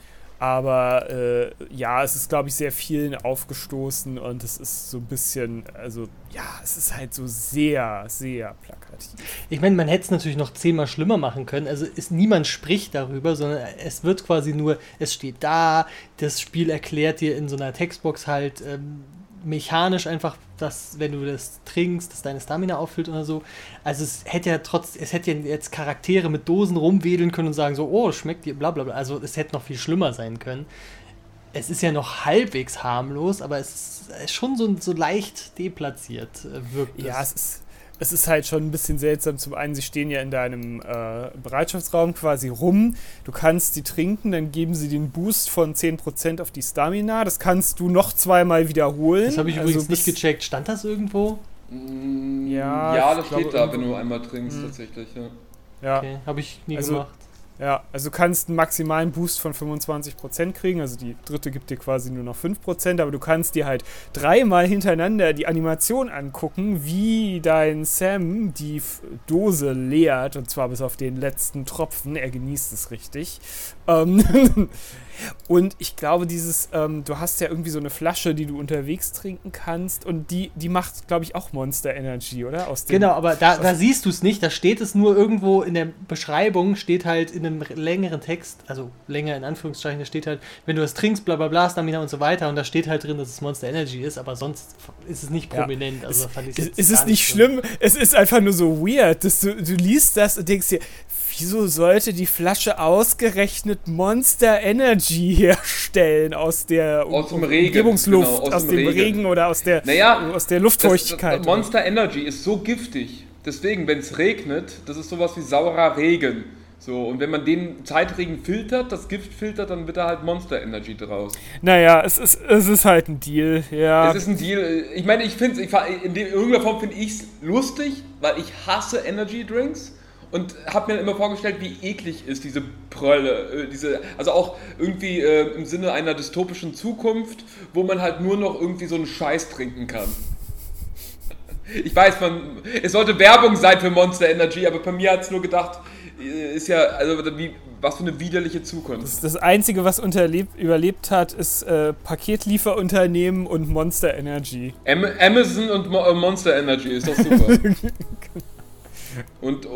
Aber ja, es ist, glaube ich, sehr vielen aufgestoßen und es ist so ein bisschen, also ja, es ist halt so sehr, sehr plakativ.
Ich meine, man hätte es natürlich noch 10-mal schlimmer machen können. Also niemand spricht darüber, sondern es wird quasi nur, es steht da, das Spiel erklärt dir in so einer Textbox halt mechanisch einfach, dass, wenn du das trinkst, dass deine Stamina auffüllt oder so. Also es hätte ja jetzt Charaktere mit Dosen rumwedeln können und sagen so, oh, schmeckt dir, bla bla bla. Also es hätte noch viel schlimmer sein können. Es ist ja noch halbwegs harmlos, aber es ist schon so leicht deplatziert, wirkt es.
Ja, es ist halt schon ein bisschen seltsam. Zum einen, sie stehen ja in deinem Bereitschaftsraum quasi rum. Du kannst die trinken, dann geben sie den Boost von 10% auf die Stamina. Das kannst du noch 2-mal wiederholen.
Das habe ich übrigens nicht gecheckt. Stand das irgendwo?
Ja, das steht da, wenn du einmal trinkst, tatsächlich. Ja.
Okay, habe ich nie gemacht.
Ja, also du kannst einen maximalen Boost von 25% kriegen, also die dritte gibt dir quasi nur noch 5%, aber du kannst dir halt 3-mal hintereinander die Animation angucken, wie dein Sam die Dose leert, und zwar bis auf den letzten Tropfen, er genießt es richtig. Und ich glaube, du hast ja irgendwie so eine Flasche, die du unterwegs trinken kannst, und die macht, glaube ich, auch Monster Energy, oder?
Genau, aber da siehst du es nicht, da steht es nur irgendwo in der Beschreibung, steht halt in einem längeren Text, also länger in Anführungszeichen, da steht halt, wenn du das trinkst, bla bla bla, Stamina und so weiter, und da steht halt drin, dass es Monster Energy ist, aber sonst ist es nicht prominent. Ja. Also fand ich
es ist nicht schlimm, es ist einfach nur so weird, dass du liest das und denkst dir, wieso sollte die Flasche ausgerechnet Monster Energy herstellen aus der Umgebungsluft,
genau,
aus dem Regen oder aus der Luftfeuchtigkeit?
Das Monster Energy ist so giftig. Deswegen, wenn es regnet, das ist sowas wie saurer Regen. So, und wenn man den Zeitregen filtert, das Gift filtert, dann wird da halt Monster Energy draus.
Naja, es ist halt ein Deal, ja.
Es ist ein Deal. Ich meine, in irgendeiner Form finde ich es lustig, weil ich hasse Energy Drinks. Und habe mir immer vorgestellt, wie eklig ist diese Prölle, also auch irgendwie im Sinne einer dystopischen Zukunft, wo man halt nur noch irgendwie so einen Scheiß trinken kann. Ich weiß, es sollte Werbung sein für Monster Energy, aber bei mir hat es nur gedacht, ist ja, also was für eine widerliche Zukunft.
Das Einzige, was überlebt hat, ist Paketlieferunternehmen und Monster Energy.
Amazon und Monster Energy, ist doch super. Und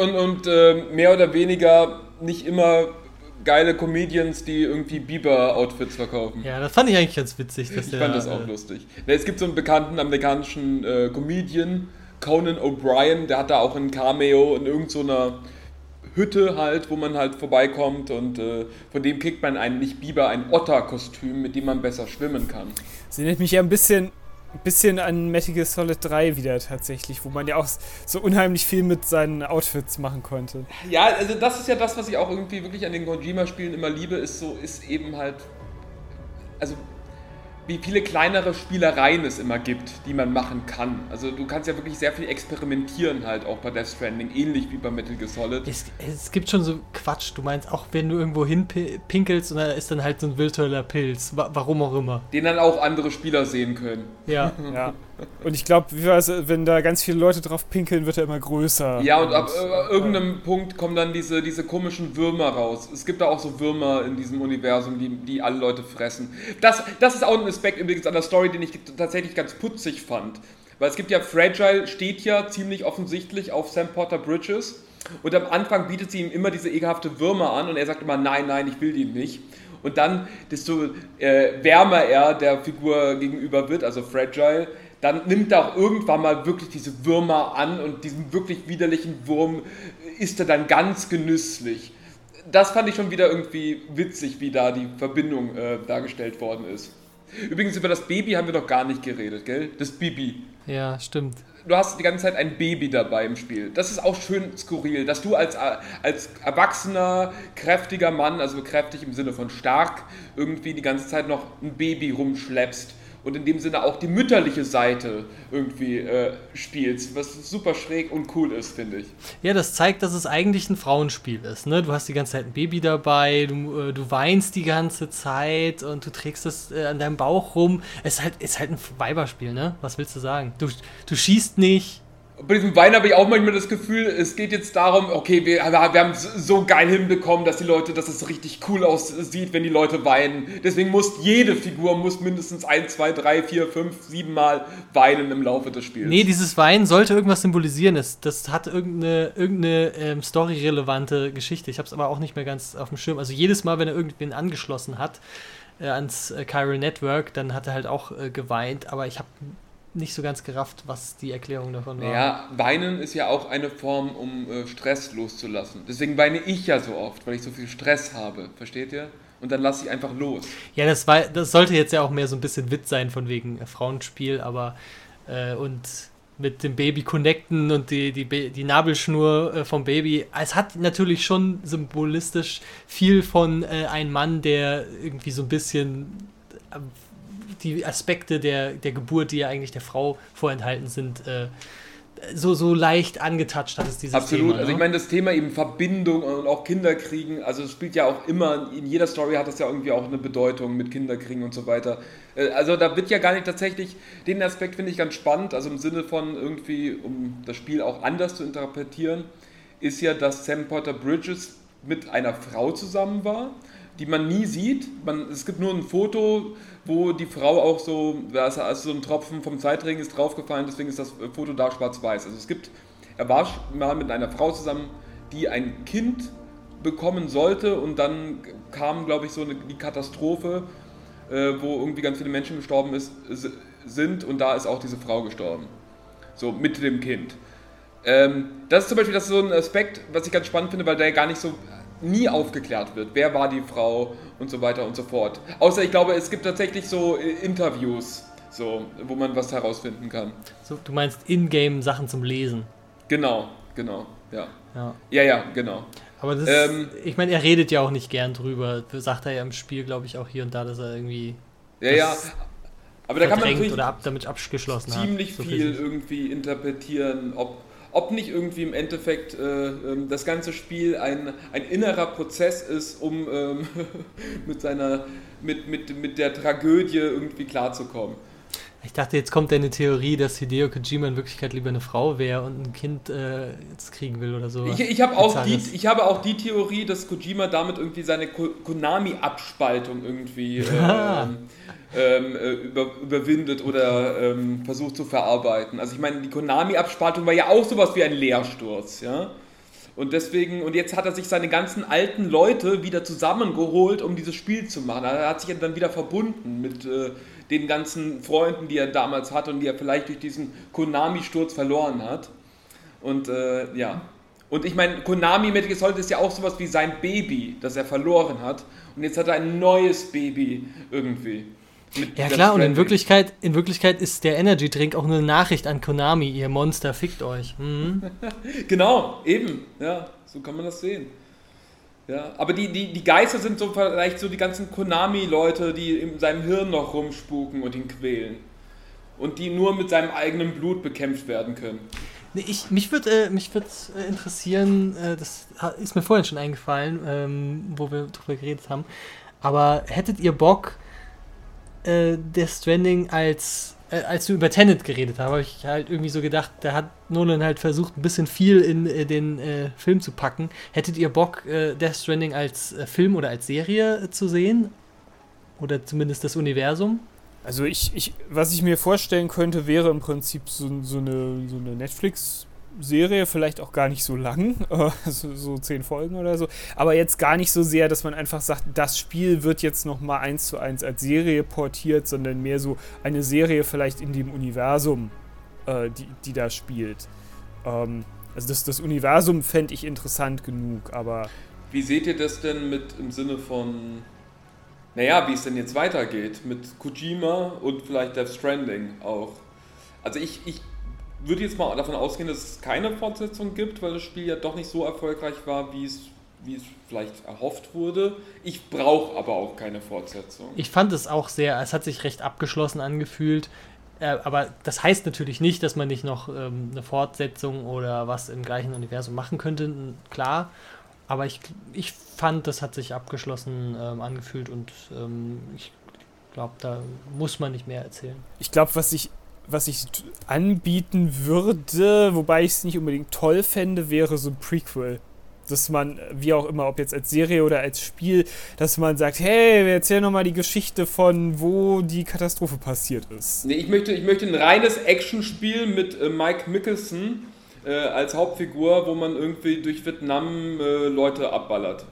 mehr oder weniger nicht immer geile Comedians, die irgendwie Bieber-Outfits verkaufen.
Ja, das fand ich eigentlich ganz witzig.
Ich fand das auch lustig. Es gibt so einen bekannten amerikanischen Comedian, Conan O'Brien, der hat da auch ein Cameo in irgendeiner Hütte halt, wo man halt vorbeikommt, und von dem kriegt man nicht Biber, ein Otter-Kostüm, mit dem man besser schwimmen kann.
Das erinnert mich ja ein bisschen an Metal Gear Solid 3 wieder tatsächlich, wo man ja auch so unheimlich viel mit seinen Outfits machen konnte.
Ja, also das ist ja das, was ich auch irgendwie wirklich an den Kojima-Spielen immer liebe, ist eben halt, also wie viele kleinere Spielereien es immer gibt, die man machen kann. Also du kannst ja wirklich sehr viel experimentieren halt auch bei Death Stranding, ähnlich wie bei Metal Gear Solid.
Es gibt schon so Quatsch, du meinst auch, wenn du irgendwo hinpinkelst und da ist dann halt so ein virtueller Pilz, warum auch immer.
Den dann auch andere Spieler sehen können.
Ja.
Ja. Und ich glaube, wenn da ganz viele Leute drauf pinkeln, wird er immer größer.
Ja, und ab irgendeinem Punkt kommen dann diese komischen Würmer raus. Es gibt da auch so Würmer in diesem Universum, die alle Leute fressen. Das ist auch ein Aspekt übrigens an der Story, den ich tatsächlich ganz putzig fand. Weil es gibt ja, Fragile steht ja ziemlich offensichtlich auf Sam Porter Bridges. Und am Anfang bietet sie ihm immer diese ekelhafte Würmer an und er sagt immer, nein, ich will die nicht. Und dann, desto wärmer er der Figur gegenüber wird, also Fragile, dann nimmt er auch irgendwann mal wirklich diese Würmer an und diesen wirklich widerlichen Wurm isst er dann ganz genüsslich. Das fand ich schon wieder irgendwie witzig, wie da die Verbindung dargestellt worden ist. Übrigens, über das Baby haben wir noch gar nicht geredet, gell? Das Bibi.
Ja, stimmt.
Du hast die ganze Zeit ein Baby dabei im Spiel. Das ist auch schön skurril, dass du als erwachsener, kräftiger Mann, also kräftig im Sinne von stark, irgendwie die ganze Zeit noch ein Baby rumschleppst und in dem Sinne auch die mütterliche Seite irgendwie spielst, was super schräg und cool ist, finde ich.
Ja, das zeigt, dass es eigentlich ein Frauenspiel ist, ne? Du hast die ganze Zeit ein Baby dabei, du weinst die ganze Zeit und du trägst es an deinem Bauch rum. Es ist halt ein Weiberspiel, ne? Was willst du sagen? Du schießt nicht,
Bei diesem Wein habe ich auch manchmal das Gefühl, es geht jetzt darum, okay, wir haben es so geil hinbekommen, dass es richtig cool aussieht, wenn die Leute weinen. Deswegen jede Figur mindestens 1, 2, 3, 4, 5, 7 Mal weinen im Laufe des Spiels.
Nee, dieses Weinen sollte irgendwas symbolisieren. Das hat irgendeine story-relevante Geschichte. Ich habe es aber auch nicht mehr ganz auf dem Schirm. Also jedes Mal, wenn er irgendwen angeschlossen hat ans Chiral Network, dann hat er halt auch geweint. Aber ich habe nicht so ganz gerafft, was die Erklärung davon war.
Ja, Weinen ist ja auch eine Form, um Stress loszulassen. Deswegen weine ich ja so oft, weil ich so viel Stress habe. Versteht ihr? Und dann lasse ich einfach los.
Ja, das sollte jetzt ja auch mehr so ein bisschen Witz sein, von wegen Frauenspiel, aber und mit dem Baby connecten und die Nabelschnur vom Baby. Es hat natürlich schon symbolistisch viel von einem Mann, der irgendwie so ein bisschen die Aspekte der Geburt, die ja eigentlich der Frau vorenthalten sind, so leicht angetatscht hat es dieses
Absolut.
Thema.
Also ich meine, das Thema eben Verbindung und auch Kinderkriegen, also es spielt ja auch immer, in jeder Story hat das ja irgendwie auch eine Bedeutung mit Kinderkriegen und so weiter. Also da wird ja gar nicht tatsächlich, den Aspekt finde ich ganz spannend, also im Sinne von irgendwie, um das Spiel auch anders zu interpretieren, ist ja, dass Sam Porter Bridges mit einer Frau zusammen war, die man nie sieht. Es gibt nur ein Foto, wo die Frau auch so, also so ein Tropfen vom Zeitring ist draufgefallen, deswegen ist das Foto da schwarz-weiß. Also er war mal mit einer Frau zusammen, die ein Kind bekommen sollte und dann kam, glaube ich, die Katastrophe, wo irgendwie ganz viele Menschen gestorben sind und da ist auch diese Frau gestorben. So, mit dem Kind. Das ist zum Beispiel so ein Aspekt, was ich ganz spannend finde, weil der gar nicht so nie aufgeklärt wird, wer war die Frau und so weiter und so fort. Außer ich glaube, es gibt tatsächlich so Interviews, so, wo man was herausfinden kann.
So, du meinst Ingame-Sachen zum Lesen?
Genau, ja. Ja, genau.
Aber ich meine, er redet ja auch nicht gern drüber. Sagt er ja im Spiel, glaube ich, auch hier und da, dass er irgendwie
aber da kann man natürlich
oder damit abgeschlossen
ziemlich viel irgendwie interpretieren, ob nicht irgendwie im Endeffekt das ganze Spiel ein innerer Prozess ist, um mit der Tragödie irgendwie klarzukommen.
Ich dachte, jetzt kommt eine Theorie, dass Hideo Kojima in Wirklichkeit lieber eine Frau wäre und ein Kind jetzt kriegen will oder so.
Ich habe auch die Theorie, dass Kojima damit irgendwie seine Konami-Abspaltung irgendwie überwindet oder versucht zu verarbeiten. Also ich meine, die Konami-Abspaltung war ja auch sowas wie ein Leersturz, ja. Und jetzt hat er sich seine ganzen alten Leute wieder zusammengeholt, um dieses Spiel zu machen. Er hat sich dann wieder verbunden mit den ganzen Freunden, die er damals hatte und die er vielleicht durch diesen Konami-Sturz verloren hat. Und Und ich meine, Konami Metal Gear Solid ist ja auch sowas wie sein Baby, das er verloren hat. Und jetzt hat er ein neues Baby irgendwie.
Ja klar, und in Wirklichkeit ist der Energy Drink auch eine Nachricht an Konami, ihr Monster, fickt euch. Mhm.
Genau, eben, ja, so kann man das sehen. Ja, aber die Geister sind so vielleicht so die ganzen Konami-Leute, die in seinem Hirn noch rumspuken und ihn quälen. Und die nur mit seinem eigenen Blut bekämpft werden können.
Nee, mich würde interessieren, das ist mir vorhin schon eingefallen, wo wir drüber geredet haben, aber hättet ihr Bock, Death Stranding als du über Tenet geredet hast, habe ich halt irgendwie so gedacht, da hat Nolan halt versucht, ein bisschen viel in den Film zu packen. Hättet ihr Bock, Death Stranding als Film oder als Serie zu sehen? Oder zumindest das Universum?
Also was ich mir vorstellen könnte, wäre im Prinzip so eine Netflix-Serie, vielleicht auch gar nicht so lang, so 10 Folgen oder so, aber jetzt gar nicht so sehr, dass man einfach sagt, das Spiel wird jetzt nochmal 1:1 als Serie portiert, sondern mehr so eine Serie vielleicht in dem Universum, die da spielt. Also das Universum fände ich interessant genug, aber...
Wie seht ihr das denn im Sinne von... Naja, wie es denn jetzt weitergeht mit Kojima und vielleicht Death Stranding auch. Also ich würde jetzt mal davon ausgehen, dass es keine Fortsetzung gibt, weil das Spiel ja doch nicht so erfolgreich war, wie es vielleicht erhofft wurde. Ich brauche aber auch keine Fortsetzung.
Ich fand es auch es hat sich recht abgeschlossen angefühlt, aber das heißt natürlich nicht, dass man nicht noch eine Fortsetzung oder was im gleichen Universum machen könnte, klar. Aber ich fand, das hat sich abgeschlossen angefühlt und ich glaube, da muss man nicht mehr erzählen.
Ich glaube, was ich was ich anbieten würde, wobei ich es nicht unbedingt toll fände, wäre so ein Prequel. Dass man, wie auch immer, ob jetzt als Serie oder als Spiel, dass man sagt, hey, wir erzählen nochmal die Geschichte von, wo die Katastrophe passiert ist.
Nee, ich möchte ein reines Actionspiel mit Mike Mickelson als Hauptfigur, wo man irgendwie durch Vietnam Leute abballert.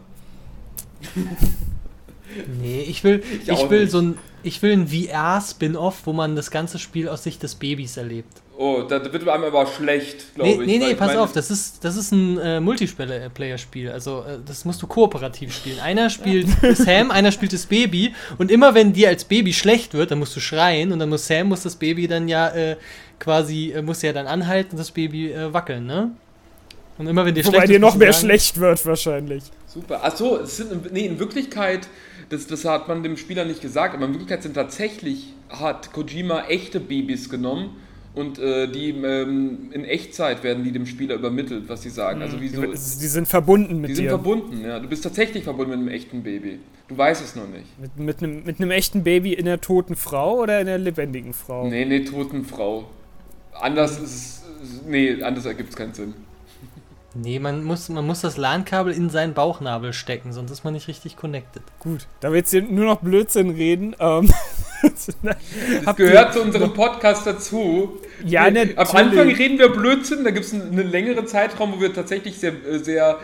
Nee, ich will ein VR-Spin-Off, wo man das ganze Spiel aus Sicht des Babys erlebt.
Oh, da wird einem aber schlecht, glaube ich.
Nee, pass auf, das ist ein Multiplayer-Spiel, also das musst du kooperativ spielen. Einer spielt Sam, einer spielt das Baby und immer wenn dir als Baby schlecht wird, dann musst du schreien und dann muss das Baby dann muss ja dann anhalten und das Baby wackeln, ne? Und immer wenn dir schlecht wird,
dir noch mehr schlecht wird wahrscheinlich.
Super. Achso, in Wirklichkeit, das hat man dem Spieler nicht gesagt, aber in Wirklichkeit hat Kojima echte Babys genommen und die in Echtzeit werden die dem Spieler übermittelt, was sie sagen. Also
die sind verbunden mit dir. Die sind
verbunden, ja. Du bist tatsächlich verbunden mit einem echten Baby. Du weißt es noch nicht.
Mit einem echten Baby in der toten Frau oder in der lebendigen Frau?
Nee, toten Frau. Anders ergibt es keinen Sinn.
Nee, man muss das LAN-Kabel in seinen Bauchnabel stecken, sonst ist man nicht richtig connected.
Gut, da wir jetzt hier nur noch Blödsinn reden.
Das gehört zu unserem Podcast dazu.
Ja, natürlich.
Am Anfang reden wir Blödsinn, da gibt es einen längeren Zeitraum, wo wir tatsächlich sehr, sehr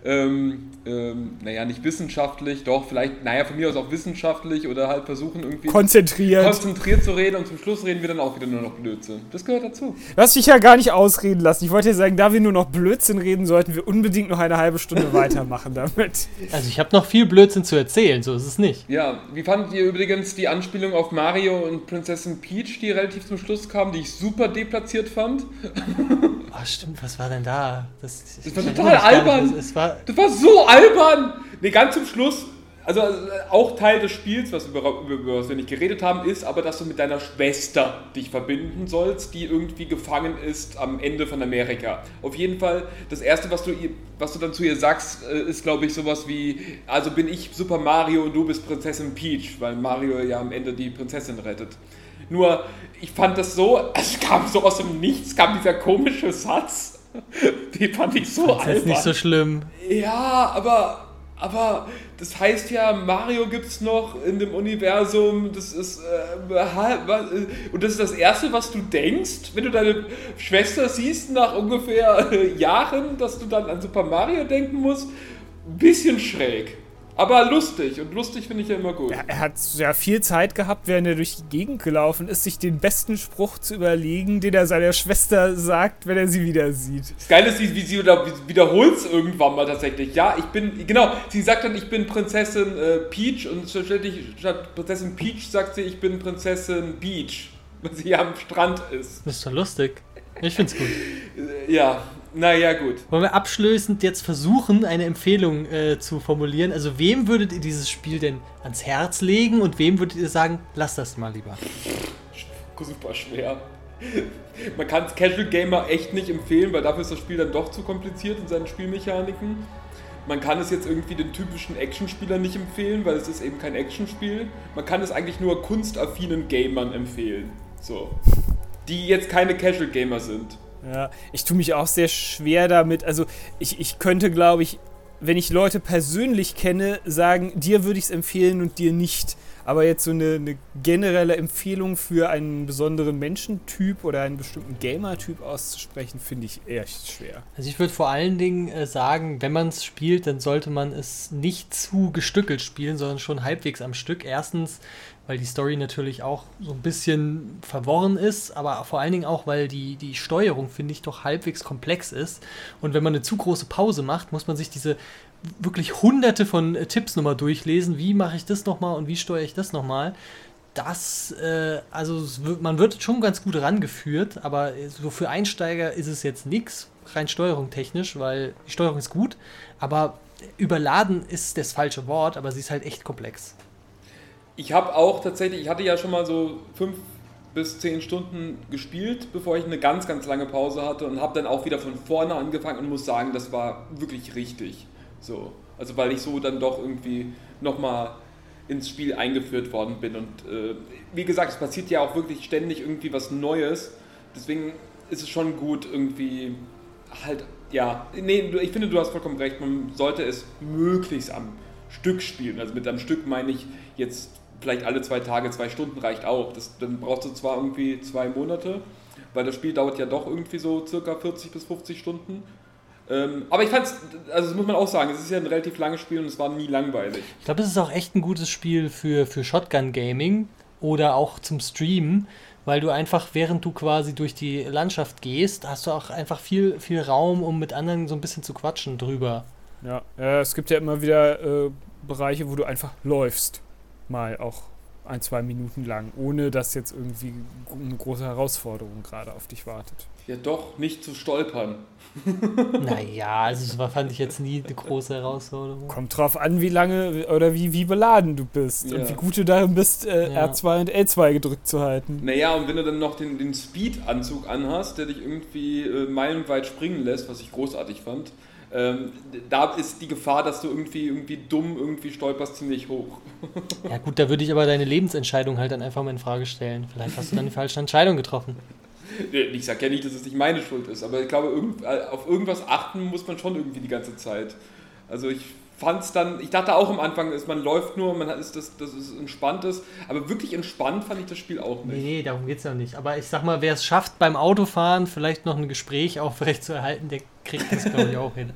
nicht wissenschaftlich, doch vielleicht, von mir aus auch wissenschaftlich oder halt versuchen irgendwie konzentriert zu reden und zum Schluss reden wir dann auch wieder nur noch Blödsinn. Das gehört dazu.
Du hast dich ja gar nicht ausreden lassen. Ich wollte ja sagen, da wir nur noch Blödsinn reden, sollten wir unbedingt noch eine halbe Stunde weitermachen damit.
Also ich habe noch viel Blödsinn zu erzählen, so ist es nicht.
Ja, wie fandet ihr übrigens die Anspielung auf Mario und Prinzessin Peach, die relativ zum Schluss kam, die ich super deplatziert fand?
Oh, stimmt, was war denn da? Das
war total albern. Das war so albern. Nee, ganz zum Schluss, also auch Teil des Spiels, über was wir nicht geredet haben, ist aber, dass du mit deiner Schwester dich verbinden sollst, die irgendwie gefangen ist am Ende von Amerika. Auf jeden Fall, das Erste, was du dann zu ihr sagst, ist, glaube ich, sowas wie, also bin ich Super Mario und du bist Prinzessin Peach, weil Mario ja am Ende die Prinzessin rettet. Nur, ich fand das so, es kam so aus dem Nichts, kam dieser komische Satz, den fand ich so albern.
Das ist nicht so schlimm.
Ja, aber das heißt ja, Mario gibt's noch in dem Universum, das ist und das ist das Erste, was du denkst, wenn du deine Schwester siehst nach ungefähr Jahren, dass du dann an Super Mario denken musst, ein bisschen schräg. Aber lustig, und lustig finde ich ja immer gut.
Ja, er hat ja viel Zeit gehabt, während er durch die Gegend gelaufen ist, sich den besten Spruch zu überlegen, den er seiner Schwester sagt, wenn er sie wieder sieht.
Das Geile ist, wie sie wiederholt es irgendwann mal tatsächlich. Ja, sie sagt dann, ich bin Prinzessin Peach, und statt Prinzessin Peach sagt sie, ich bin Prinzessin Beach, weil sie ja am Strand ist.
Das ist doch lustig. Ich find's gut.
Ja. Naja, gut.
Wollen wir abschließend jetzt versuchen, eine Empfehlung zu formulieren? Also wem würdet ihr dieses Spiel denn ans Herz legen und wem würdet ihr sagen, lasst das mal lieber?
Super schwer. Man kann es Casual Gamer echt nicht empfehlen, weil dafür ist das Spiel dann doch zu kompliziert in seinen Spielmechaniken. Man kann es jetzt irgendwie den typischen Actionspieler nicht empfehlen, weil es ist eben kein Actionspiel. Man kann es eigentlich nur kunstaffinen Gamern empfehlen. So. Die jetzt keine Casual Gamer sind.
Ja, ich tue mich auch sehr schwer damit. Also ich könnte, glaube ich, wenn ich Leute persönlich kenne, sagen, dir würde ich es empfehlen und dir nicht. Aber jetzt so eine generelle Empfehlung für einen besonderen Menschentyp oder einen bestimmten Gamer-Typ auszusprechen, finde ich echt schwer.
Also ich würde vor allen Dingen sagen, wenn man es spielt, dann sollte man es nicht zu gestückelt spielen, sondern schon halbwegs am Stück. Erstens, weil die Story natürlich auch so ein bisschen verworren ist, aber vor allen Dingen auch, weil die Steuerung, finde ich, doch halbwegs komplex ist. Und wenn man eine zu große Pause macht, muss man sich diese wirklich hunderte von Tipps nochmal durchlesen. Wie mache ich das nochmal und wie steuere ich das nochmal? Man wird schon ganz gut rangeführt, aber so für Einsteiger ist es jetzt nichts, rein steuerungstechnisch, weil die Steuerung ist gut, aber überladen ist das falsche Wort, aber sie ist halt echt komplex.
Ich hatte ja schon mal so 5 bis 10 Stunden gespielt, bevor ich eine ganz, ganz lange Pause hatte und habe dann auch wieder von vorne angefangen und muss sagen, das war wirklich richtig. So. Also weil ich so dann doch irgendwie nochmal ins Spiel eingeführt worden bin. Und wie gesagt, es passiert ja auch wirklich ständig irgendwie was Neues. Deswegen ist es schon gut, irgendwie halt, ja, nee, ich finde, du hast vollkommen recht, man sollte es möglichst am Stück spielen. Also mit am Stück meine ich jetzt vielleicht alle 2 Tage, 2 Stunden reicht auch. Dann brauchst du zwar irgendwie 2 Monate, weil das Spiel dauert ja doch irgendwie so circa 40 bis 50 Stunden. Aber ich fand's, also das muss man auch sagen, es ist ja ein relativ langes Spiel und es war nie langweilig.
Ich glaube, es ist auch echt ein gutes Spiel für Shotgun-Gaming oder auch zum Streamen, weil du einfach, während du quasi durch die Landschaft gehst, hast du auch einfach viel Raum, um mit anderen so ein bisschen zu quatschen drüber.
Ja, es gibt ja immer wieder Bereiche, wo du einfach läufst. Mal auch 1-2 Minuten lang, ohne dass jetzt irgendwie eine große Herausforderung gerade auf dich wartet.
Ja doch, nicht zu stolpern.
Naja, also das fand ich jetzt nie eine große Herausforderung.
Kommt drauf an, wie lange oder wie beladen du bist und wie gut du darin bist, R2 und L2 gedrückt zu halten.
Naja, und wenn du dann noch den Speed-Anzug anhast, der dich irgendwie meilenweit springen lässt, was ich großartig fand, da ist die Gefahr, dass du irgendwie dumm stolperst, ziemlich hoch.
Ja gut, da würde ich aber deine Lebensentscheidung halt dann einfach mal in Frage stellen. Vielleicht hast du dann die falsche Entscheidung getroffen.
Ich sag ja nicht, dass es nicht meine Schuld ist, aber ich glaube, auf irgendwas achten muss man schon irgendwie die ganze Zeit. Also ich dachte auch am Anfang, man läuft nur, dass es entspannt ist, aber wirklich entspannt fand ich das Spiel auch nicht.
Nee, darum geht's ja nicht. Aber ich sag mal, wer es schafft, beim Autofahren vielleicht noch ein Gespräch aufrecht zu erhalten, der kriegt das, glaube ich, auch hin.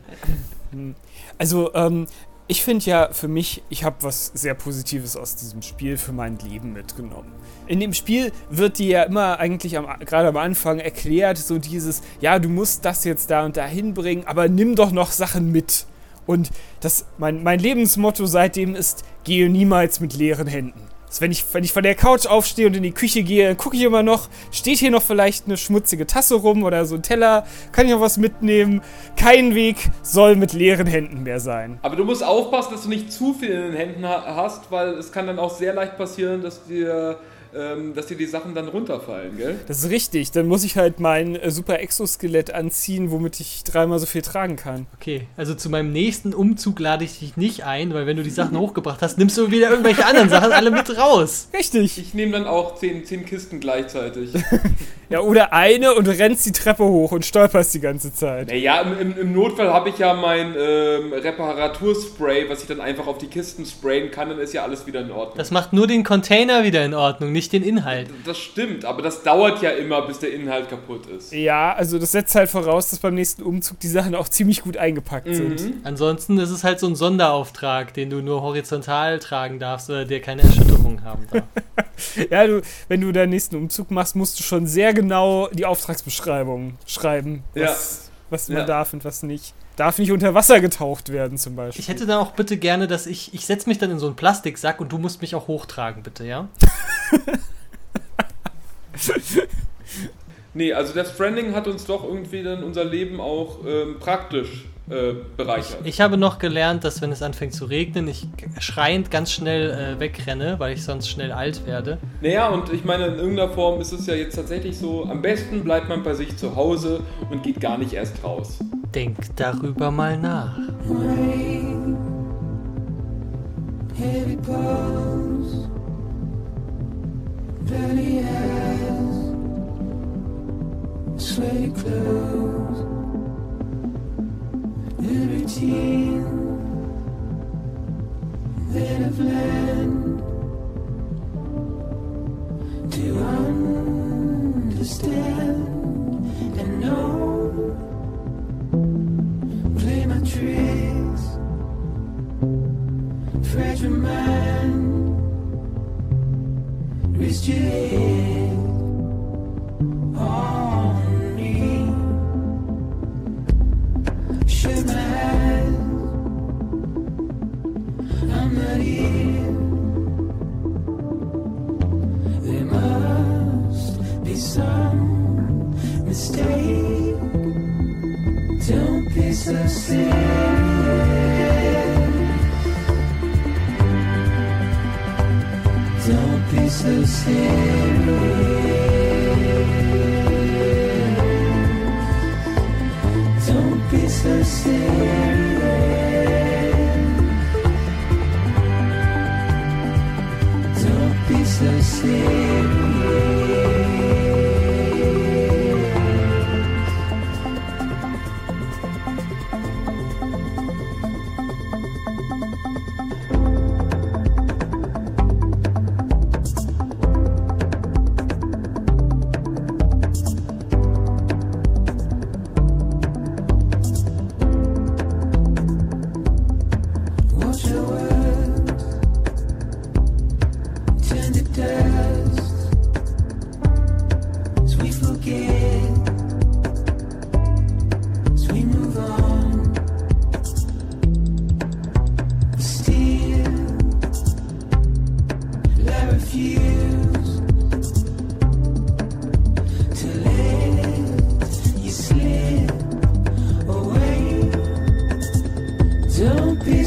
Also, ich finde ja für mich, ich habe was sehr Positives aus diesem Spiel für mein Leben mitgenommen. In dem Spiel wird dir ja immer eigentlich gerade am Anfang erklärt, so dieses, ja, du musst das jetzt da und da hinbringen, aber nimm doch noch Sachen mit. Und mein Lebensmotto seitdem ist, gehe niemals mit leeren Händen. Also wenn ich von der Couch aufstehe und in die Küche gehe, dann gucke ich immer noch, steht hier noch vielleicht eine schmutzige Tasse rum oder so ein Teller, kann ich noch was mitnehmen? Kein Weg soll mit leeren Händen mehr sein.
Aber du musst aufpassen, dass du nicht zu viel in den Händen hast, weil es kann dann auch sehr leicht passieren, dass dir die Sachen dann runterfallen, gell?
Das ist richtig, dann muss ich halt mein super Exoskelett anziehen, womit ich 3-mal so viel tragen kann.
Okay, also zu meinem nächsten Umzug lade ich dich nicht ein, weil wenn du die Sachen hochgebracht hast, nimmst du wieder irgendwelche anderen Sachen alle mit raus.
Richtig.
Ich nehme dann auch 10 Kisten gleichzeitig.
Ja, oder eine und du rennst die Treppe hoch und stolperst die ganze Zeit.
Naja, im Notfall habe ich ja mein Reparaturspray, was ich dann einfach auf die Kisten sprayen kann, dann ist ja alles wieder in Ordnung.
Das macht nur den Container wieder in Ordnung, nicht den Inhalt.
Das stimmt, aber das dauert ja immer, bis der Inhalt kaputt ist.
Ja, also das setzt halt voraus, dass beim nächsten Umzug die Sachen auch ziemlich gut eingepackt sind.
Ansonsten ist es halt so ein Sonderauftrag, den du nur horizontal tragen darfst oder der keine Erschütterung haben darf.
Ja, wenn du deinen nächsten Umzug machst, musst du schon sehr genau die Auftragsbeschreibung schreiben, was man darf und was nicht. Darf nicht unter Wasser getaucht werden zum Beispiel.
Ich hätte dann auch bitte gerne, dass ich setze mich dann in so einen Plastiksack und du musst mich auch hochtragen, bitte, ja?
Nee, also Death Stranding hat uns doch irgendwie dann unser Leben auch praktisch bereichert.
Ich habe noch gelernt, dass wenn es anfängt zu regnen, ich schreiend ganz schnell wegrenne, weil ich sonst schnell alt werde.
Naja, und ich meine, in irgendeiner Form ist es ja jetzt tatsächlich so, am besten bleibt man bei sich zu Hause und geht gar nicht erst raus.
Denk darüber mal nach.
Heavy clothes, dirty hands, sweaty clothes, the routine that I've learned to understand and know. Play my tricks, fragile mind, risk your head on me. Shut my eyes, I'm not here. There must be some mistake. Don't be so serious. Don't be so serious. Don't be so serious.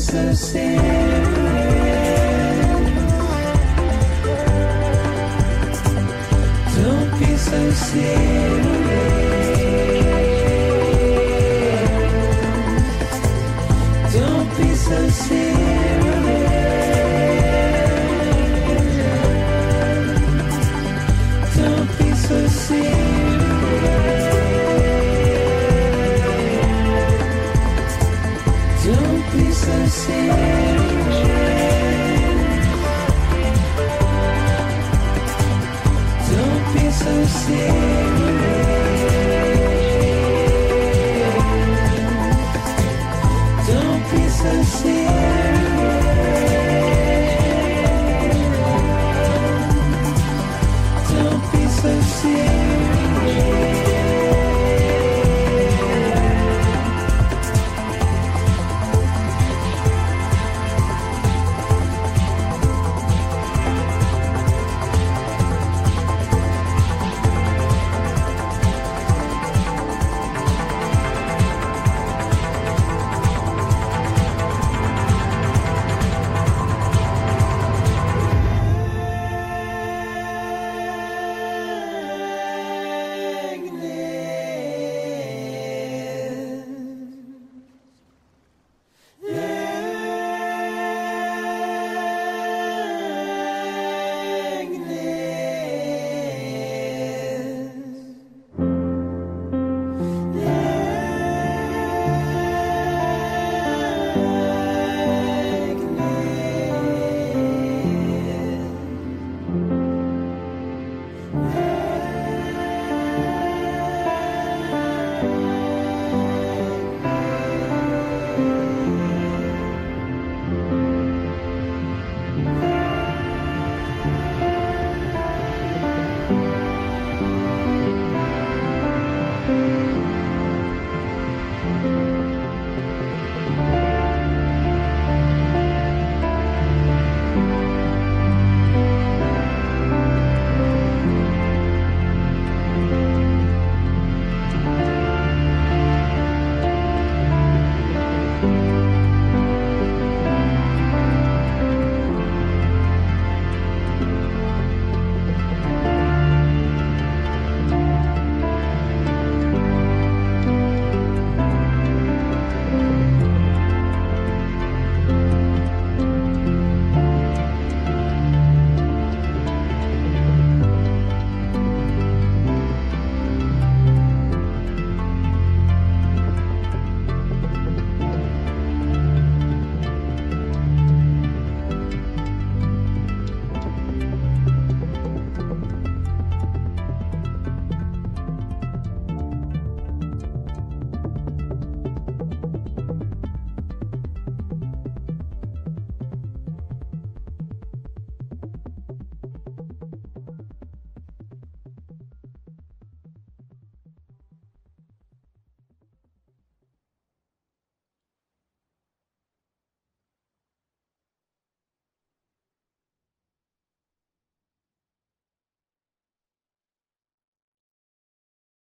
so serious. Don't be so serious. Don't be so serious. Don't be so serious. Don't be so serious. Don't be so serious.